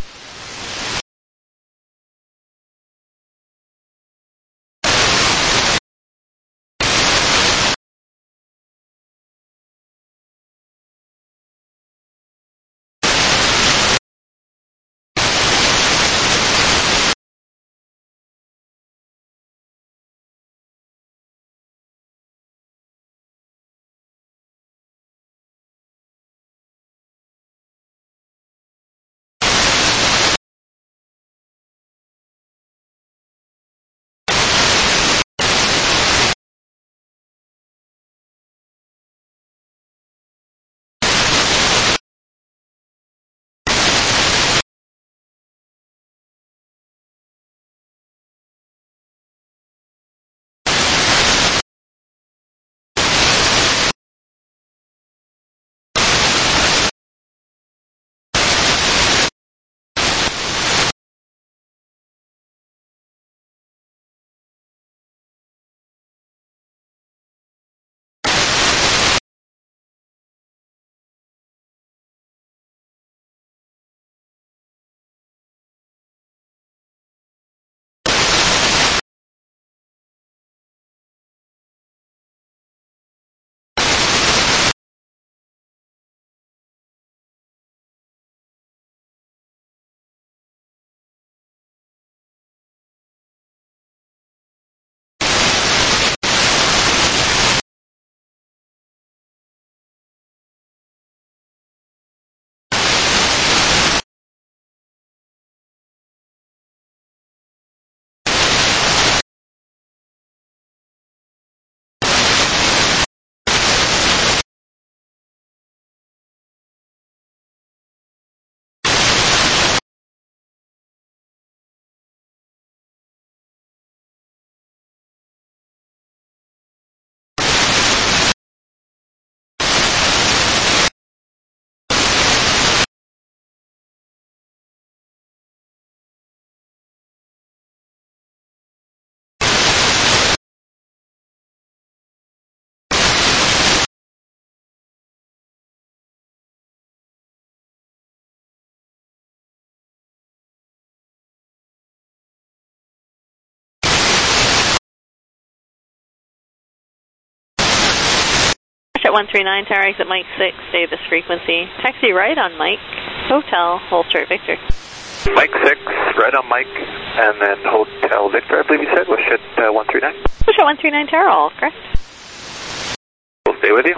At 139, tower exit Mike 6, stay this frequency. Taxi right on Mike, Hotel, Holster Victor. Mike 6, right on Mike, and then Hotel Victor, I believe you said, was at 139. Push at 139 tower, all correct. We'll stay with you.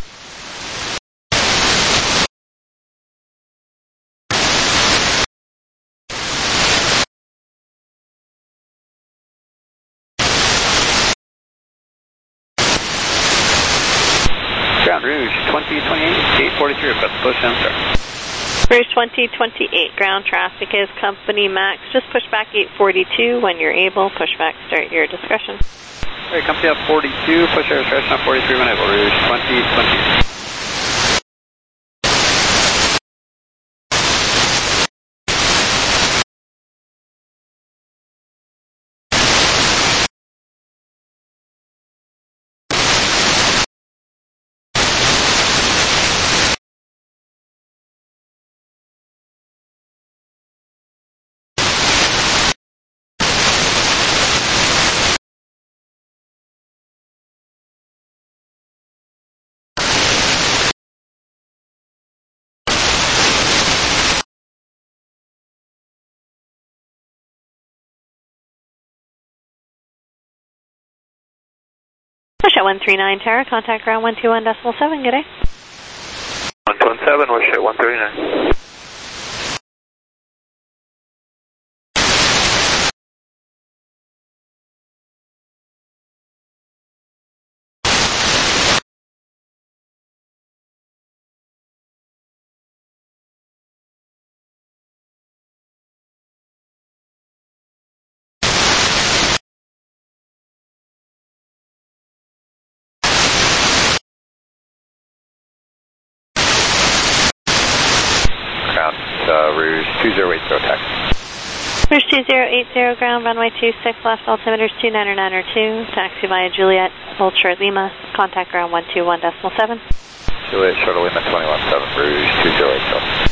Ground Rouge 2028, gate 43, I've got the push down, sir. Rouge 2028, ground traffic is company max. Just push back 842 when you're able. Push back, start your discretion. Alright, company up 42, push air discretion on 43 minute, Rouge 2028. Push at 139 tower, contact ground 121.7, good day. 127, we're at 139. Rouge 2080 taxi. Rouge 2080, ground runway 26 left, altimeter 29902, taxi via Juliet, Hold Short Lima, contact ground 121.7. Juliet, Short Lima 217, Rouge 2080.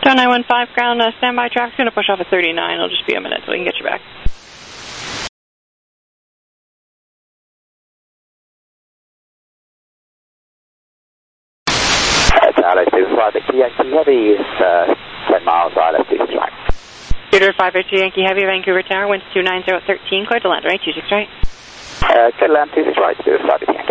915 ground, standby traffic's going to push off at 39. It'll just be a minute till we can get you back. Charlie 258 Yankee Heavy is 10 miles out of 26 right. Peter 582 Yankee Heavy, Vancouver Tower, winds 290 at 13, clear to land right, 26 right. Clear to land 26 right, 258 Yankee.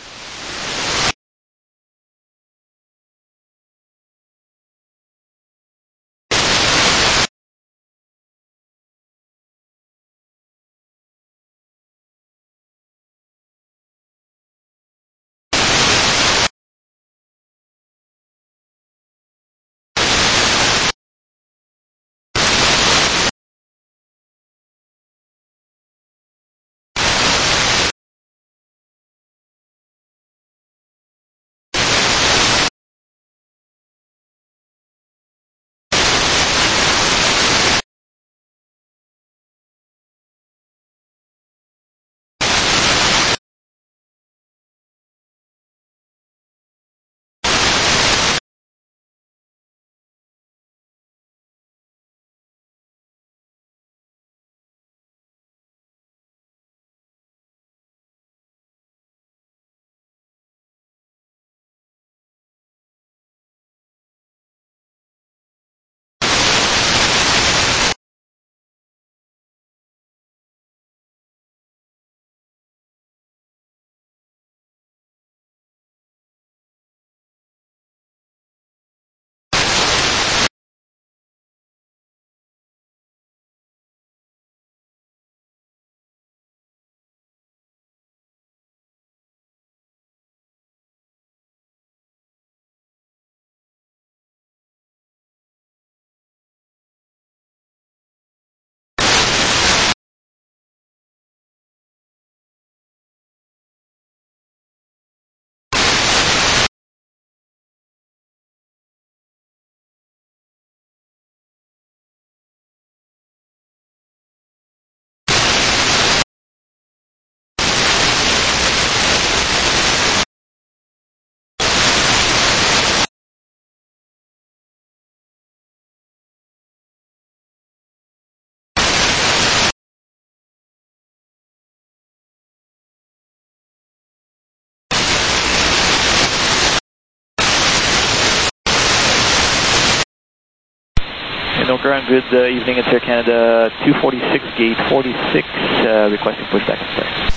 No ground, good evening, it's Air Canada 246, gate 46, requesting pushback and start.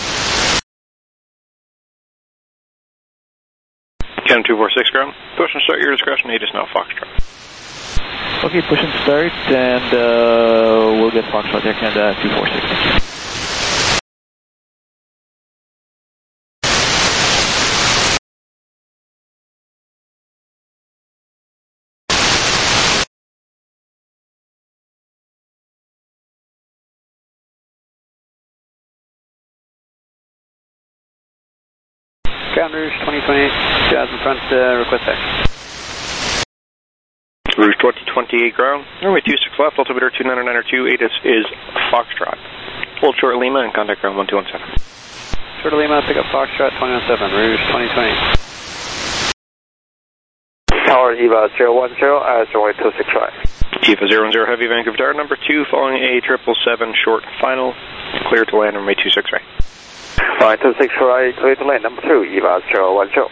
Canada 246 ground, push and start your discretion, 8 is now Foxtrot. Okay, push and start, and we'll get Foxtrot Air Canada 246. Ground Rouge 2028, jazz in front, request back. Rouge 2028 ground, runway 26 left, altimeter 299.2, 8 is Foxtrot. Hold short Lima and contact ground 1217. Short Lima, pick up Foxtrot 217, Rouge 2020. Tower EVA 010, runway 26 right. EVA 00 Heavy, Vancouver Tower, number 2, following a 777 short final, clear to land, runway 26 right. Alright, 26 right, clear to land, number 2, EVA 010.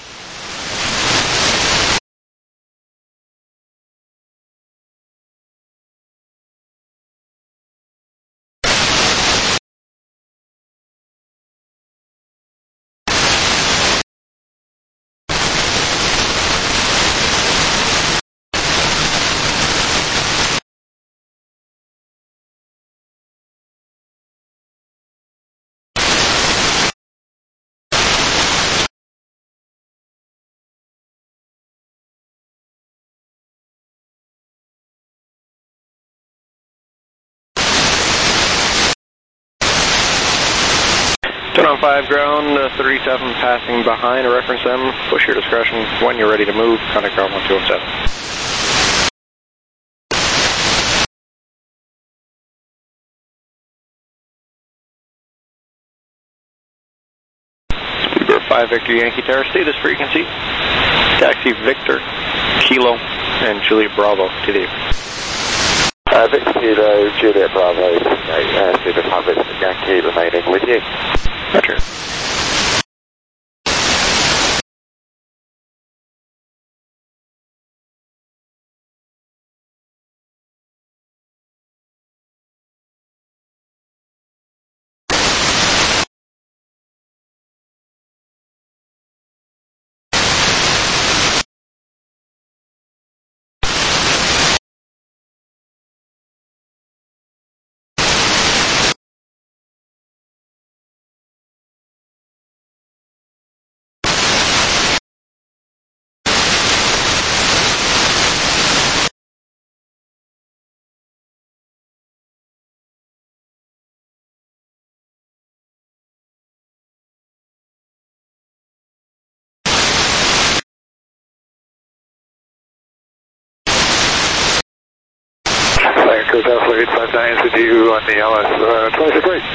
Turn on 5 ground, 37 passing behind, reference them, push your discretion when you're ready to move, contact ground 1217. Uber 5 Victor Yankee Tower, stay this frequency, taxi Victor, Kilo and Juliet Bravo to the Victor Kilo, Juliet Bravo, 600, Yankee remaining with you. Roger. Alpha 859 with you on the LS 26 rate.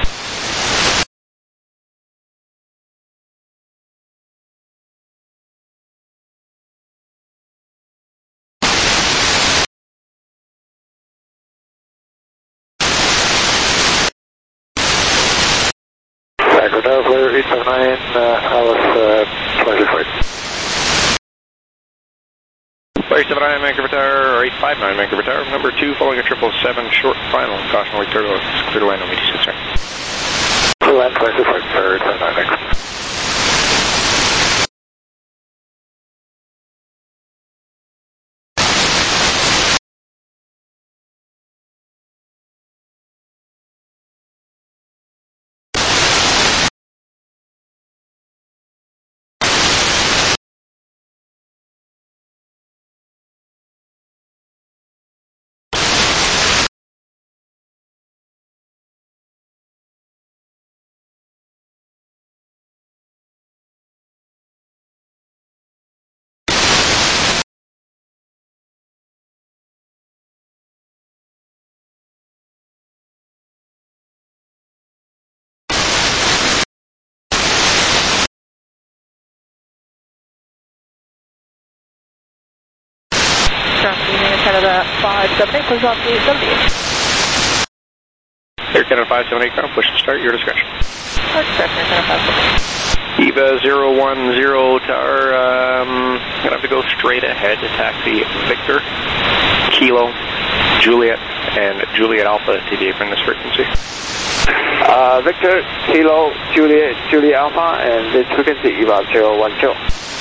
Alpha 859 LS 26 rate. 879 Vancouver Tower, or 859 Vancouver Tower, number 2, following a 777 short final, caution wake turbulence, clear to land on 86 right. Clear to land 26 right, sir, 859 Vancouver. Canada 578, close off the 78. Air Canada 578, ground, push to start, your discretion. Discretion, Air Canada 578. EVA 010 Tower, gonna have to go straight ahead to taxi Victor, Kilo, Juliet, and Juliet Alpha to the apron this frequency. Victor, Kilo, Juliet, Juliet Alpha, and this frequency EVA 010.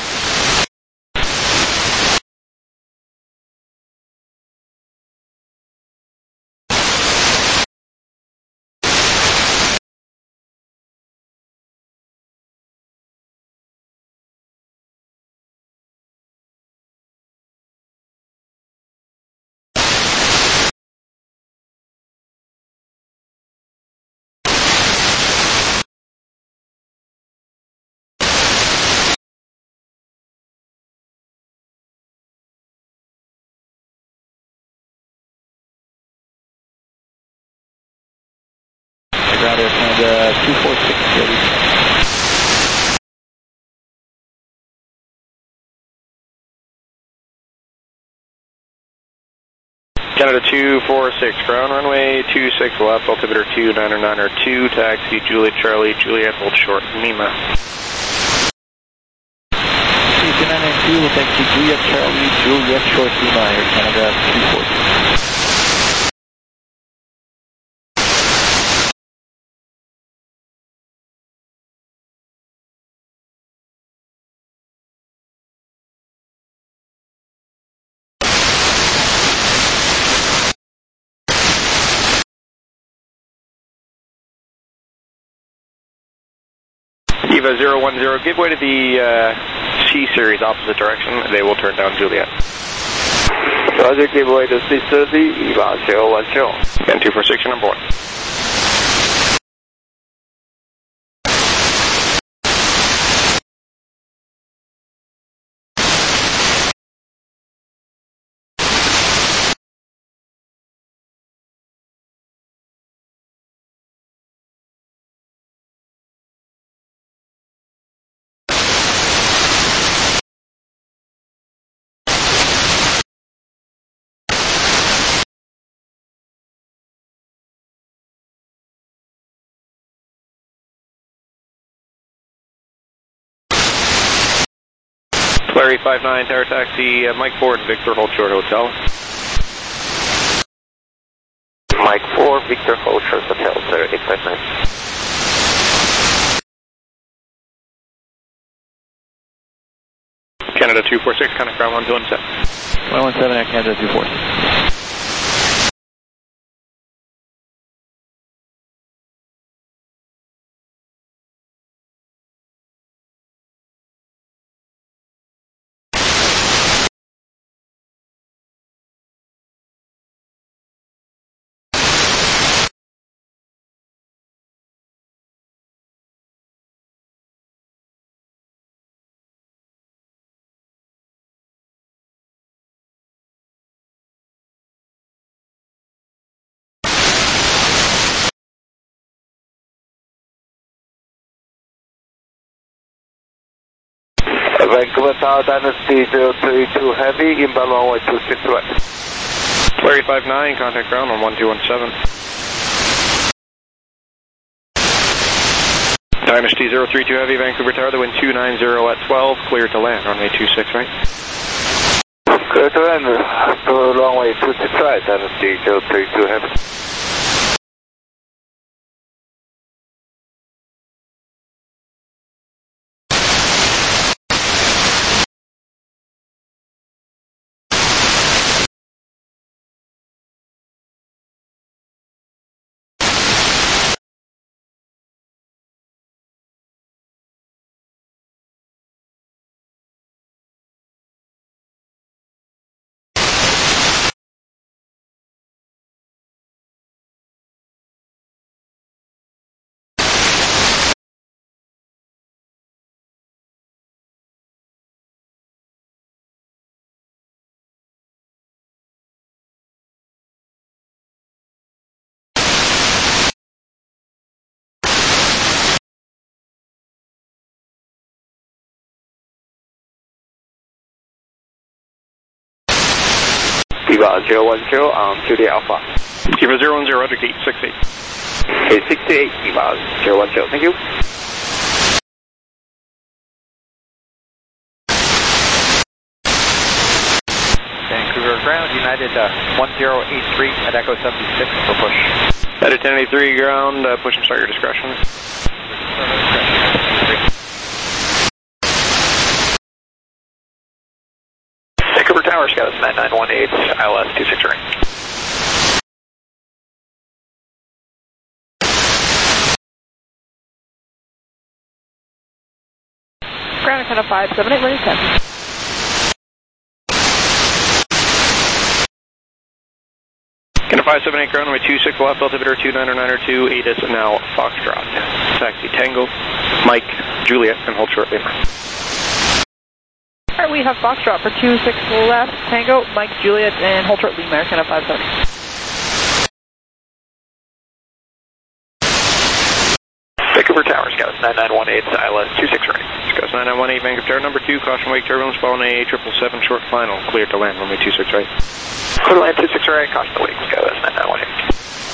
Ground Air Canada 246 ready. Canada 246, ground runway 26 left, altimeter 299 taxi Juliet Charlie, Juliet, hold short, Lima. 292 will taxi Juliet Charlie, Juliet short Lima, Air Canada 246. EVA 010, give way to the C-Series opposite direction. They will turn down Juliet. Roger, give way to C-Series, EVA 010. And 246, number 1. Larry 59, Tower Taxi, Mike 4 and Victor, hold short hotel. Mike 4, Victor, hold short hotel, 0859. Canada 246, contact ground 117. 117 at Canada 246. Vancouver Tower Dynasty 032 Heavy, inbound runway 26 right. Larry 59, contact ground on 1217. Dynasty 032 Heavy, Vancouver Tower, the wind 290 at 12, clear to land, runway 26 right. Clear to land, runway 26 right, Dynasty 032 Heavy. Viva 010 on Juliet Alpha. Viva 010, under gate 68. Gate 68, Viva 010, thank you. Vancouver ground, United 1083 at Echo 76 for push. United 1083 ground, push and start your discretion. Vancouver Tower, Scouts 9918, ILS 26 ring. Ground antenna 578, ready 10. Canada 578 ground, runway 26 left, altimeter 29902, ATIS now Foxtrot. Taxi Tango, Mike, Juliet, and hold short Lima. Alright, we have Foxtrot for 26 left, Tango, Mike, Juliet, and hold short Lima, Canada 570. Vancouver Tower, Scouts 9918, ILS 26 right. Scouts 9918, Vancouver Tower, number 2, caution wake turbulence, following a 777 short final, clear to land, runway 26 right. Clear to land 26 right, caution the wake, Scouts 9918.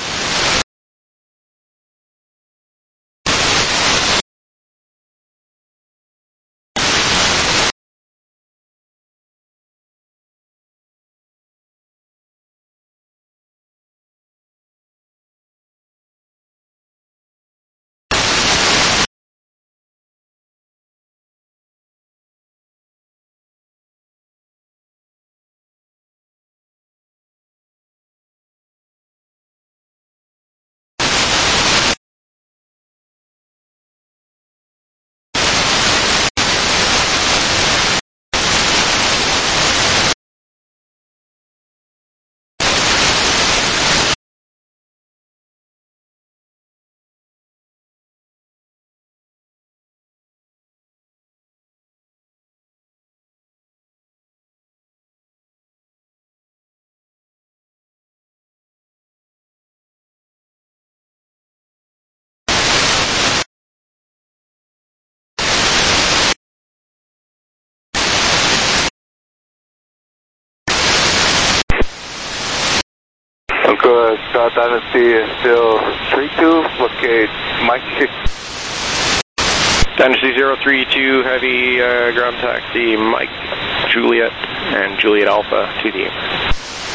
Vancouver Star Dynasty is still 32, okay, Mike 6. Dynasty 032, heavy ground taxi, Mike, Juliet, and Juliet Alpha to the apron.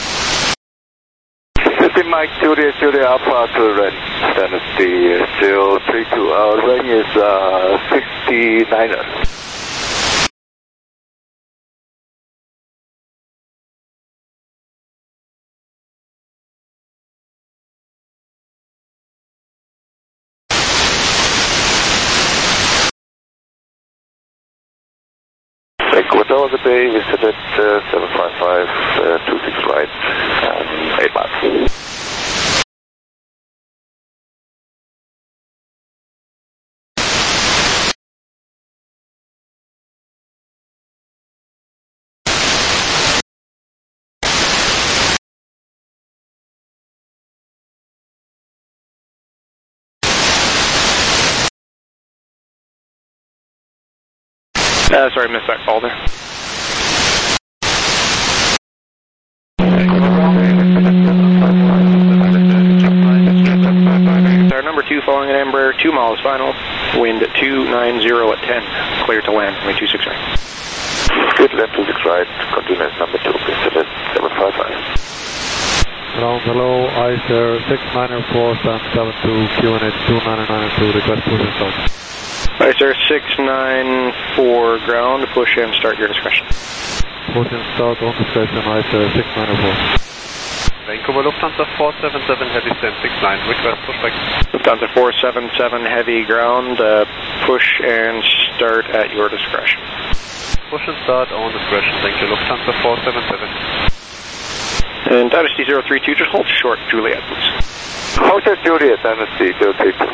50 Mike, Juliet, Juliet Alpha to range. Dynasty 032, range is 69er. Ecuador, the bay, visited 755, 26 right, 8 miles. Sorry, missed that call there. Our number 2 following an Embraer, 2 miles final, wind 290 at 10, clear to land, runway 26 right. Good, left 26 right, continuous number 2, visited 755. Ground hello, ICER 694, stand 72, QNH 29992, request push and start. ICER 694, ground, push and start your discretion. Push and start on discretion, ICER 694. Vancouver Lufthansa 477, heavy stand 69, request push back. Lufthansa 477, heavy ground, push and start at your discretion. Push and start on discretion, thank you, Lufthansa 477. And Dynasty 032, just hold short, Juliet, please. Hold short, Juliet, Dynasty 032.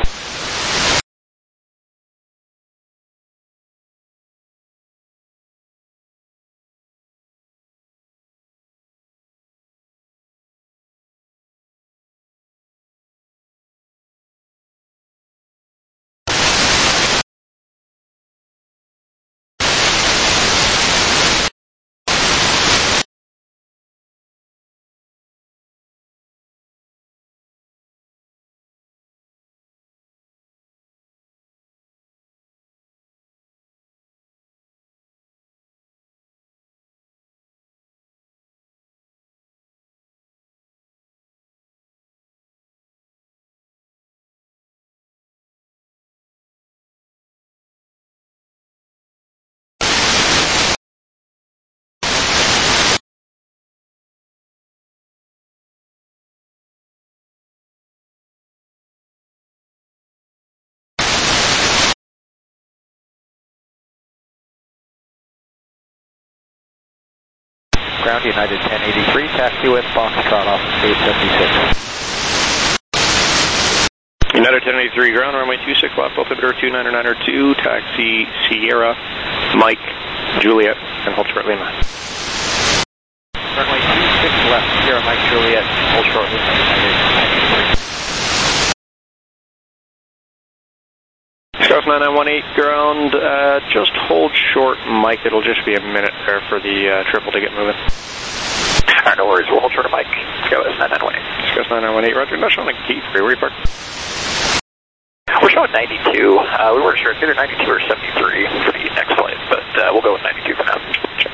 Ground United 1083, taxi with Foxtrot off State 76. United 1083, ground, runway 26 left, altimeter 29902, taxi Sierra, Mike, Juliet, and hold short Lima. Runway 26 left, Sierra, Mike, Juliet, hold short Lima, United 1083. Scout 9918, ground, just hold short, Mike. It'll just be a minute there for the triple to get moving. Alright, no worries. We'll hold short of Mike. Scout 9918. Scout 9918, roger. Not showing a gate 3. Where are you parked? We're showing 92. We weren't sure. It's either 92 or 73 for the next flight, but we'll go with 92 for now. Check.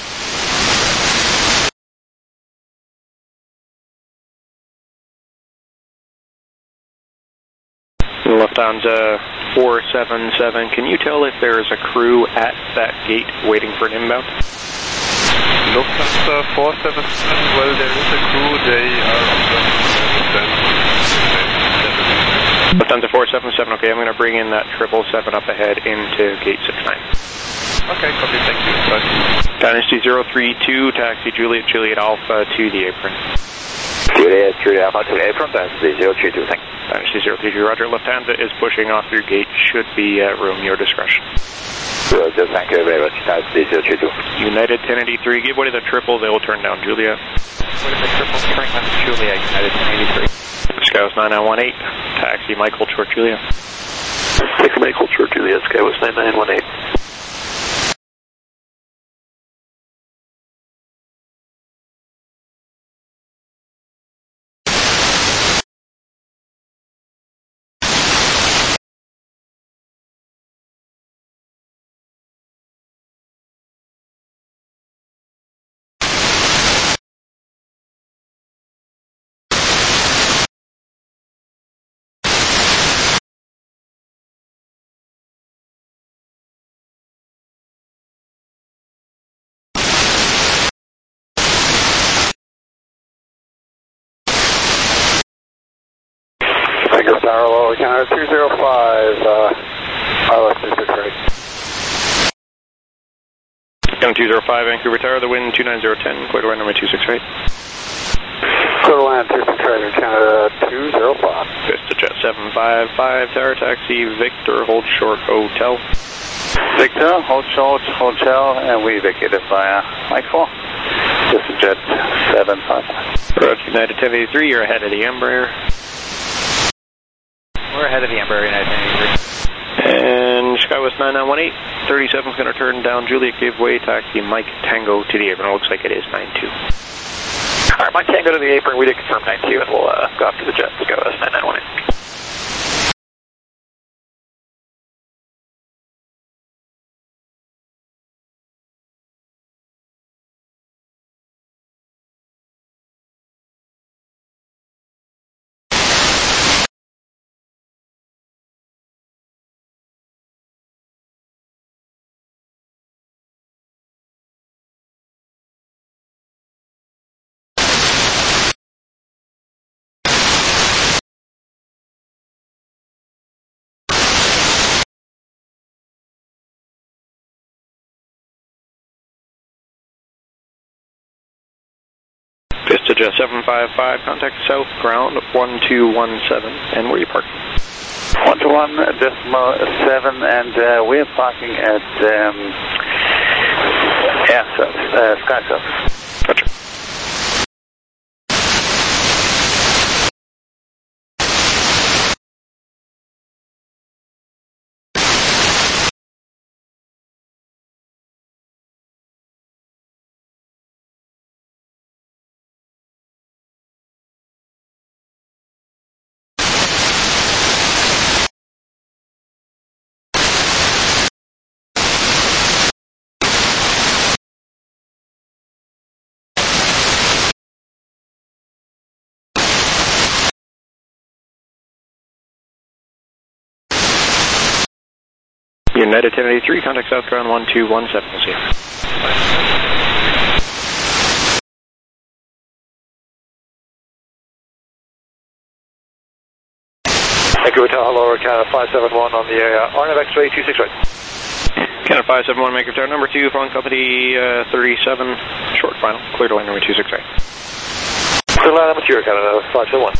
Lufthansa 477, can you tell if there is a crew at that gate waiting for an inbound? Lufthansa 477, well, there is a crew. They are on the Lufthansa 477, okay, I'm going to bring in that 777 up ahead into gate 69. Okay, copy, thank you. Bye. Dynasty 032, taxi Juliet, Juliet Alpha to the apron. Juliet, Juliet Alpha to the apron, Dynasty 032, thank you. Dynasty 032, roger. Lufthansa is pushing off your gate, should be room, your discretion. Roger, thank you very much, Dynasty 032. United 1083, give way to the triple, they will turn down Juliet. What is the triple turning left Juliet, United 1083? Skywas 9918, taxi Michael short Juliet. Taxi Michael short Juliet, Skywas 9918. Tower, Lower Canada 205, RLS 26 right. Canada 205, Vancouver Tower, the wind 29010, clear to land runway 26 right. Clear to land 26 right, Canada 205. Vista Jet 755, Tower Taxi, Victor, hold short, hotel. Victor, hold short, hotel, and we vacated via Mike 4. Vista Jet 755. Roger, United 1083, you're ahead of the Embraer. We're ahead of the Embraer, United 1083. And Skywest 9918, 37's going to turn down Juliet, give way, taxi Mike Tango to the apron. It looks like it is 92. All right, Mike Tango to the apron. We did confirm 92, and we'll go after the jet. Skywest 9918. Vista Jet 755, contact south ground 1217, and where are you parking? 121.7, and we're parking at Sky South. Gotcha. United 1083, contact south ground 1217, we'll see you. Vancouver Tower, Lower Canada 571 on the RNAV X-ray 26 right. Canada 571, Vancouver Tower, number 2, phone company 37, short final, clear to land runway 26 right. Clear line number 2, Canada 571.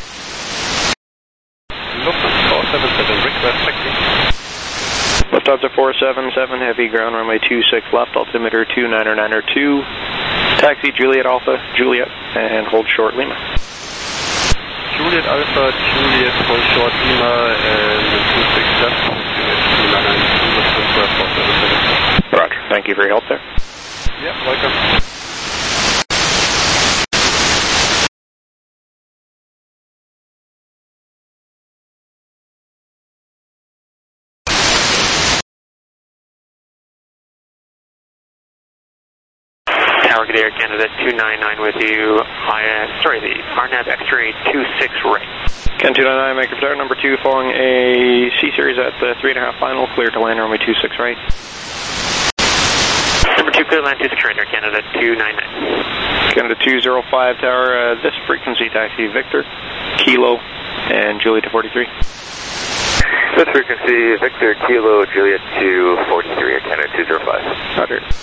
Luftoff 477, request taxi. Liftoff to 477, heavy ground runway 26 left, altimeter 29902, taxi Juliet Alpha, Juliet, and hold short Lima. Juliet Alpha, Juliet, hold short Lima, and 26 left, altimeter 29902. Roger, thank you for your help there. Yeah, welcome. Good Air Canada 299 with you. The RNAV X-ray 26 right. Ken 299, Vancouver Tower, number 2, following a C-Series at 3.5 final, clear to land runway 26 right. Number 2, clear land 26 right, Air Canada 299. Canada 205 Tower, this frequency taxi Victor, Kilo, and Juliet to 43. This frequency, Victor, Kilo, Juliet to 43, Air Canada 205. Roger.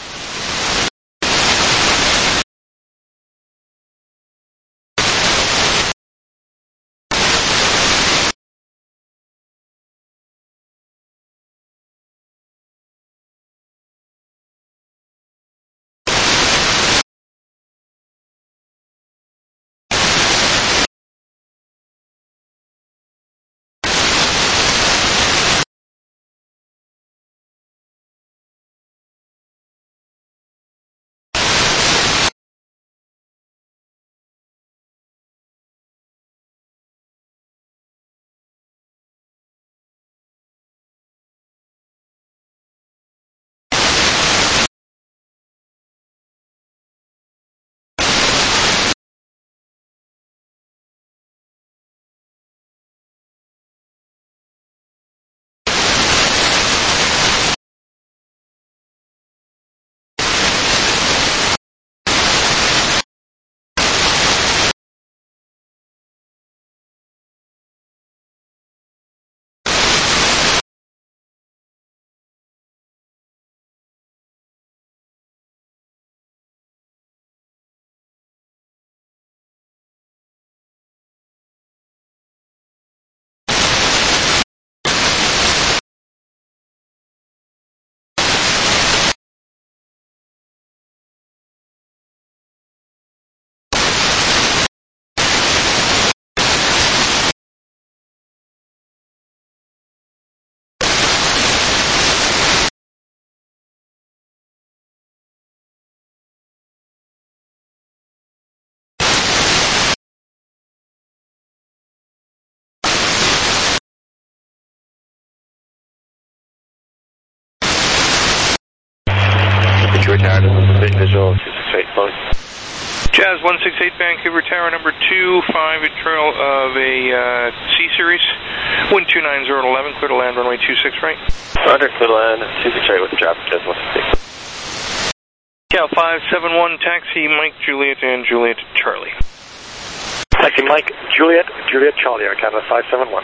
Vancouver Tower, visual 268 phone. Jazz 168 Vancouver Tower, number 25 internal of a C-Series, wind 290 at 11, clear to land runway 26 right. Roger, clear to land 26 right with the traffic, Jazz 168. Cal 571, taxi Mike, Juliet, and Juliet, Charlie. Taxi Mike, Juliet, Juliet, Charlie, on Canada 571.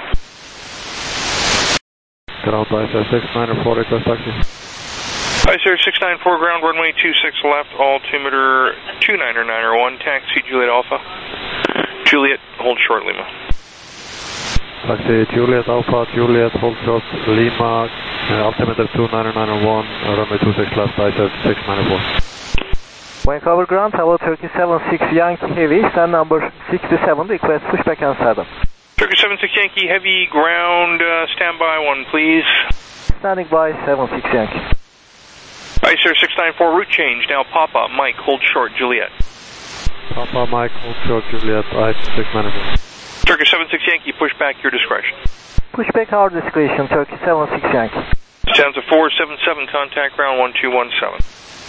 Ground ICR 694, request taxi. ICR 694, ground runway 26 left, altimeter 29901, taxi Juliet Alpha. Juliet, hold short Lima. Taxi Juliet Alpha, Juliet, hold short Lima, altimeter 29901, runway 26 left, ICR 694. Vancouver ground, hello Turkey 76 Yankee Heavy, stand number 67, request pushback and saddle. Turkey 76 Yankee Heavy, ground, standby 1 please. Standing by 76 Yankee. ICR 694, route change, now Papa, Mike, hold short, Juliet. Papa, Mike, hold short, Juliet, ICR 694. Turkey 76 Yankee, push back, your discretion. Pushback our discretion, Turkey 76 Yankee. Sounds a 477, contact ground 1217.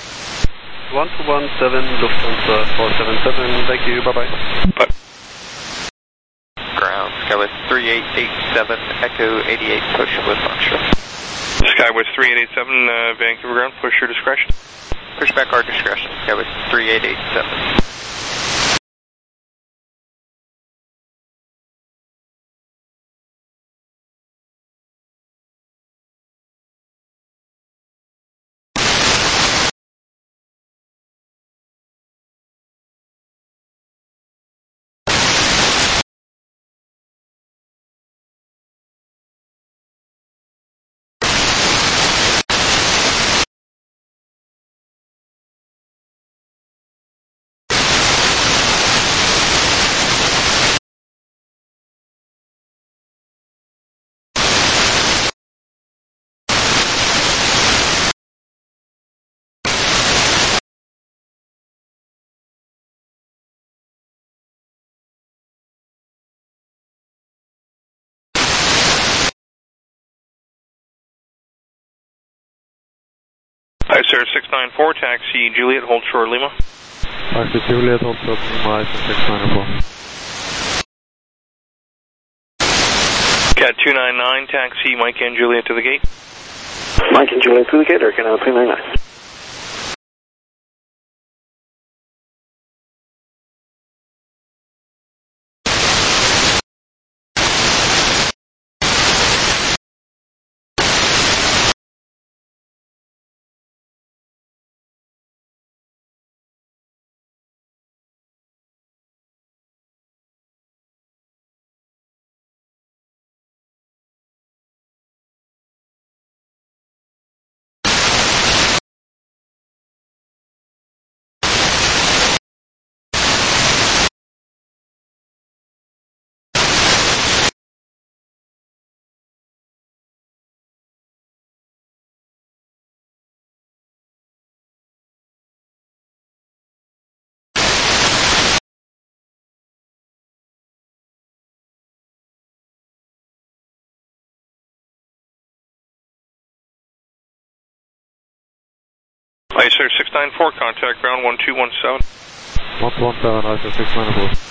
1217, Lufthansa 477, thank you, bye-bye. Bye. Ground, Skywest 3887, Echo 88, push with function. Skywest 3887, Vancouver ground, push your discretion. Push back our discretion, Skywest 3887. ICR 694, taxi Juliet, hold short Lima. Taxi Juliet, hold short Lima, ICR 694. Cat 299, taxi Mike and Juliet to the gate. Mike and Juliet to the gate, or Canada 299. ICR 694, contact ground 1217. 1217, ICR 694.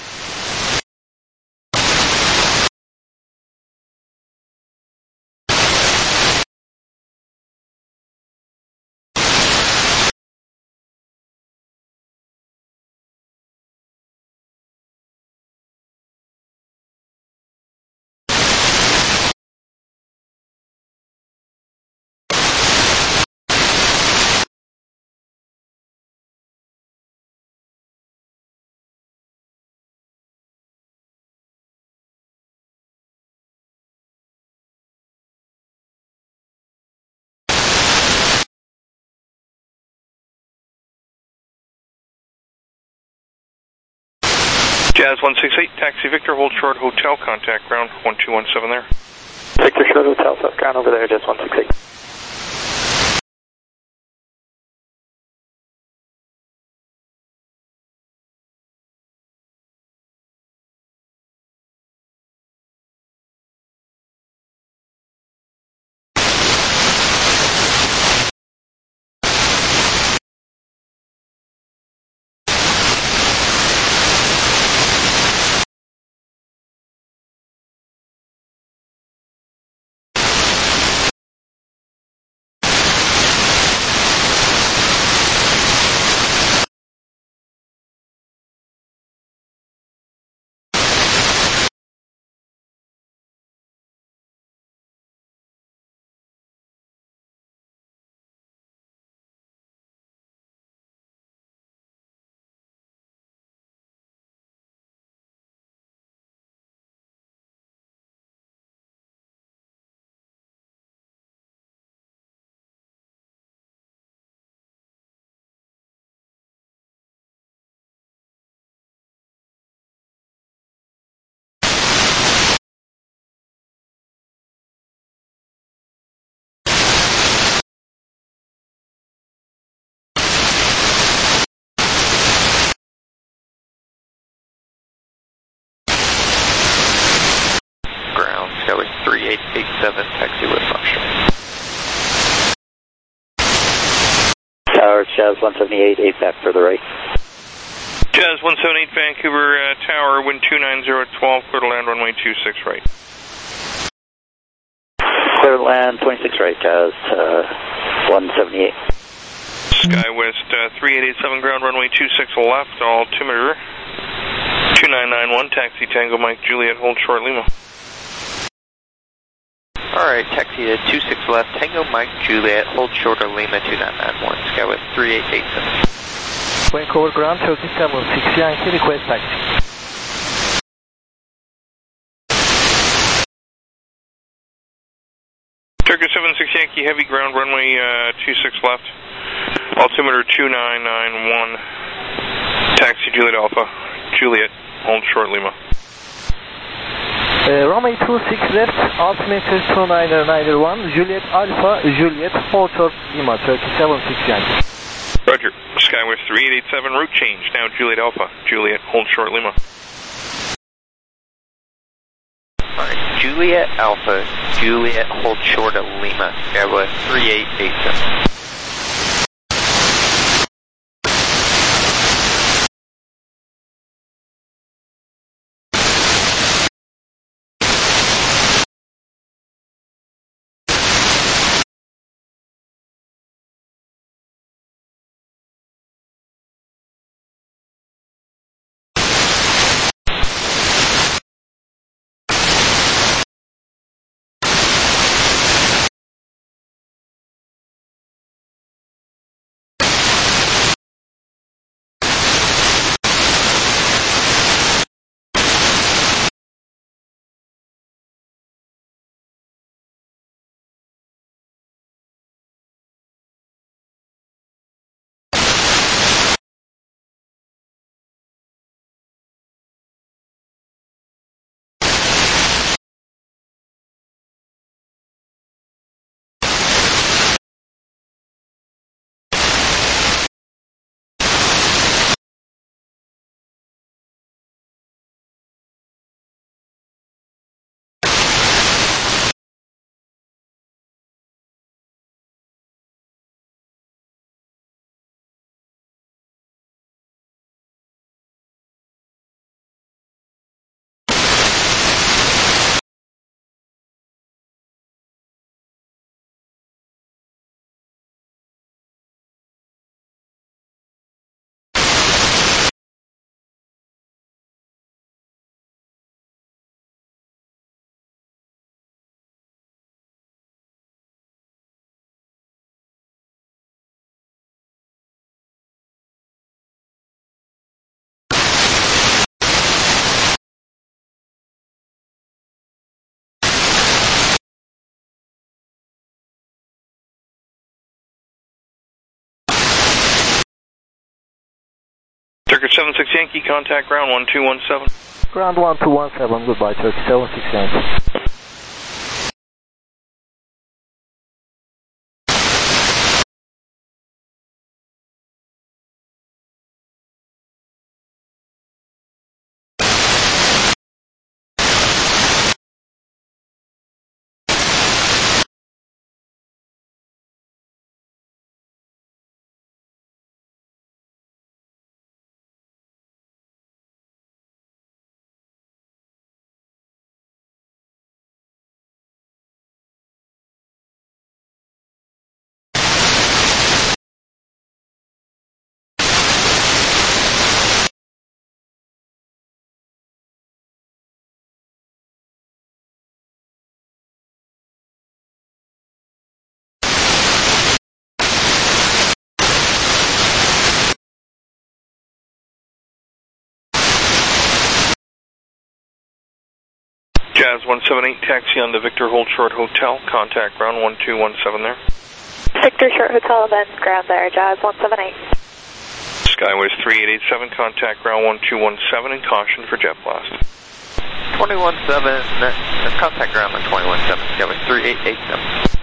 Jazz 168, taxi Victor, hold short hotel, contact ground 1217 there. Victor short hotel, ground over there, Jazz 168. taxi with function. Tower, Jazz 178, 8 back for the right. Jazz 178 Vancouver Tower, wind 290 at 12, clear to land runway 26 right. Clear to land 26 right, Jazz 178. SkyWest 3887 ground runway 26 left, altimeter 2991, taxi Tango Mike Juliet, hold short Lima. Alright, taxi to 26 left, Tango Mike Juliet, hold shorter Lima 2991, SkyWest 3887. Vancouver ground 37 Yankee, request taxi. Turkish 76 Yankee, heavy ground runway 26 left, altimeter 2991, taxi Juliet Alpha, Juliet, hold short Lima. Runway 26 left, altimeter 2991, Juliet Alpha, Juliet, hold short Lima, Turkish 76 Yankee. Roger, SkyWest 3887, route change, now Juliet Alpha, Juliet, hold short Lima. Alright, Juliet Alpha, Juliet, hold short at Lima, SkyWest 3887. Turkish 76 Yankee, contact ground 1217. Ground 1217, goodbye, Turkish 76 Yankee. Jazz 178, taxi on the Victor Hold Short Hotel, contact ground 1217 there. Victor Short Hotel, then ground there, Jazz 178. Skyways 3887, contact ground 1217, and caution for jet blast. 217, contact ground on 217, Skyways 3887.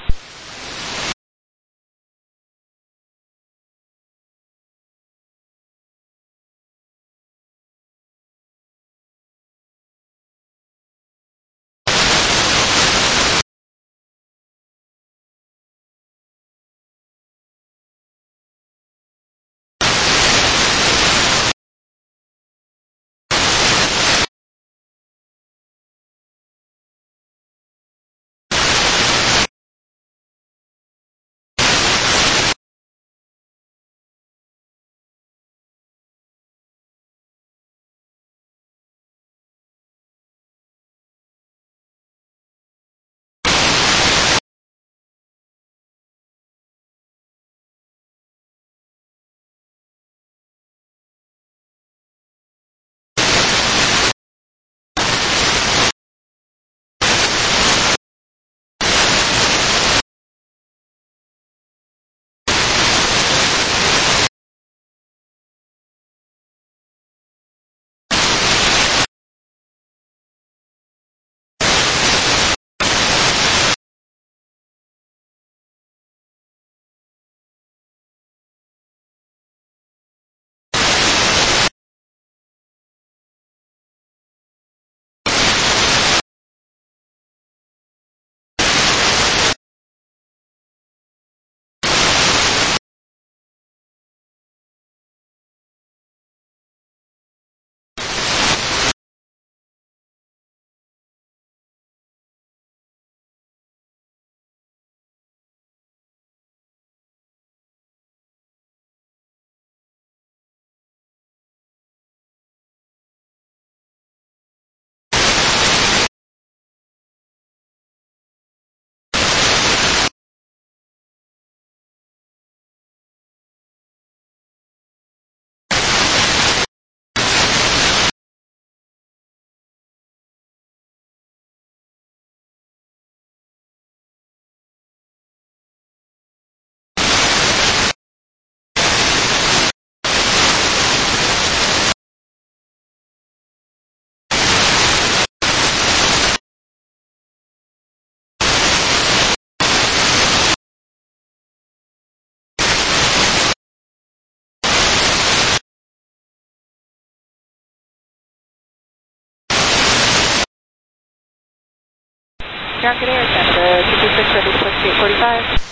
Ground Good Air, Canada 226 ready to push gate 45.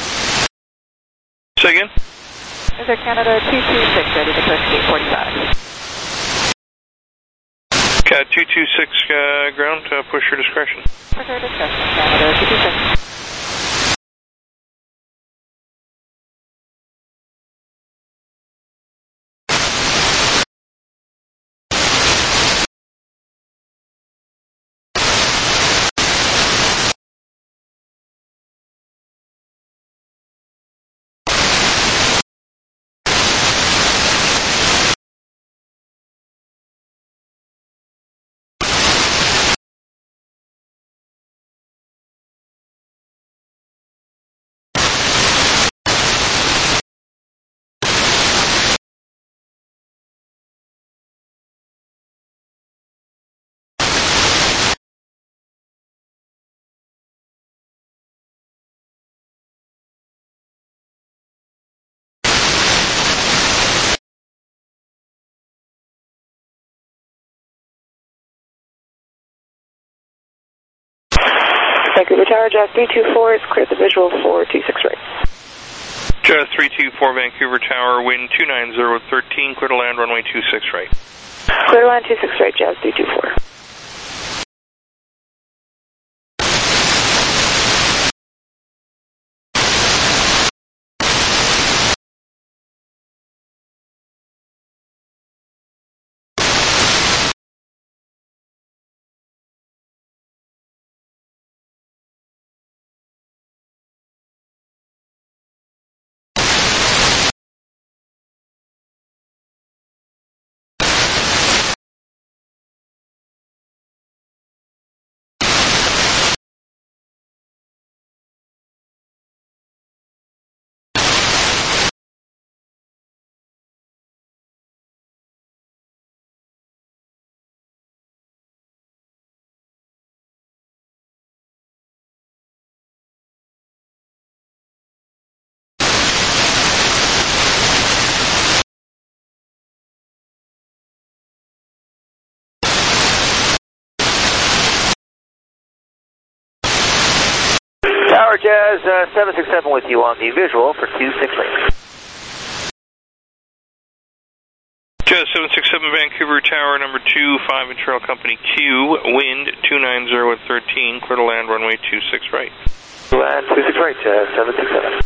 Say again? Is there Canada 226 ready to push gate 45? Cat 226 ground, push your discretion. Push your discretion, Canada 226. Vancouver Tower, Jazz 324 is cleared the visual for 26 right. Jazz 324 Vancouver Tower, wind 29013, clear to land runway 26 right. Clear to land 26 right, Jazz 324. Tower Jazz 767 with you on the visual for 26 right. Jazz 767 Vancouver Tower, number 25 and Trail Company Q, wind 29013, clear to land runway 26 right. Land 26 right, Jazz 767.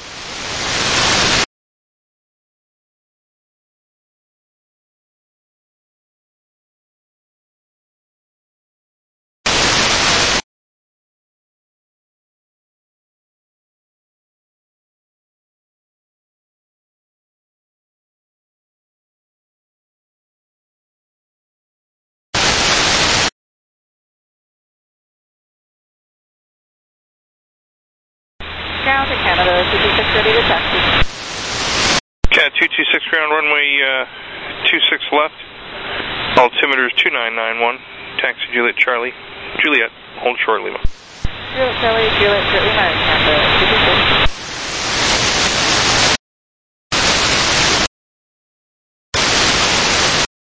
Ground to Canada 226 ready to taxi. Cat 226 ground, runway 26 left. Altimeter is 2991. Taxi Juliet Charlie. Juliet, hold short Lima. Juliet Charlie, Juliet Lima, Canada 226.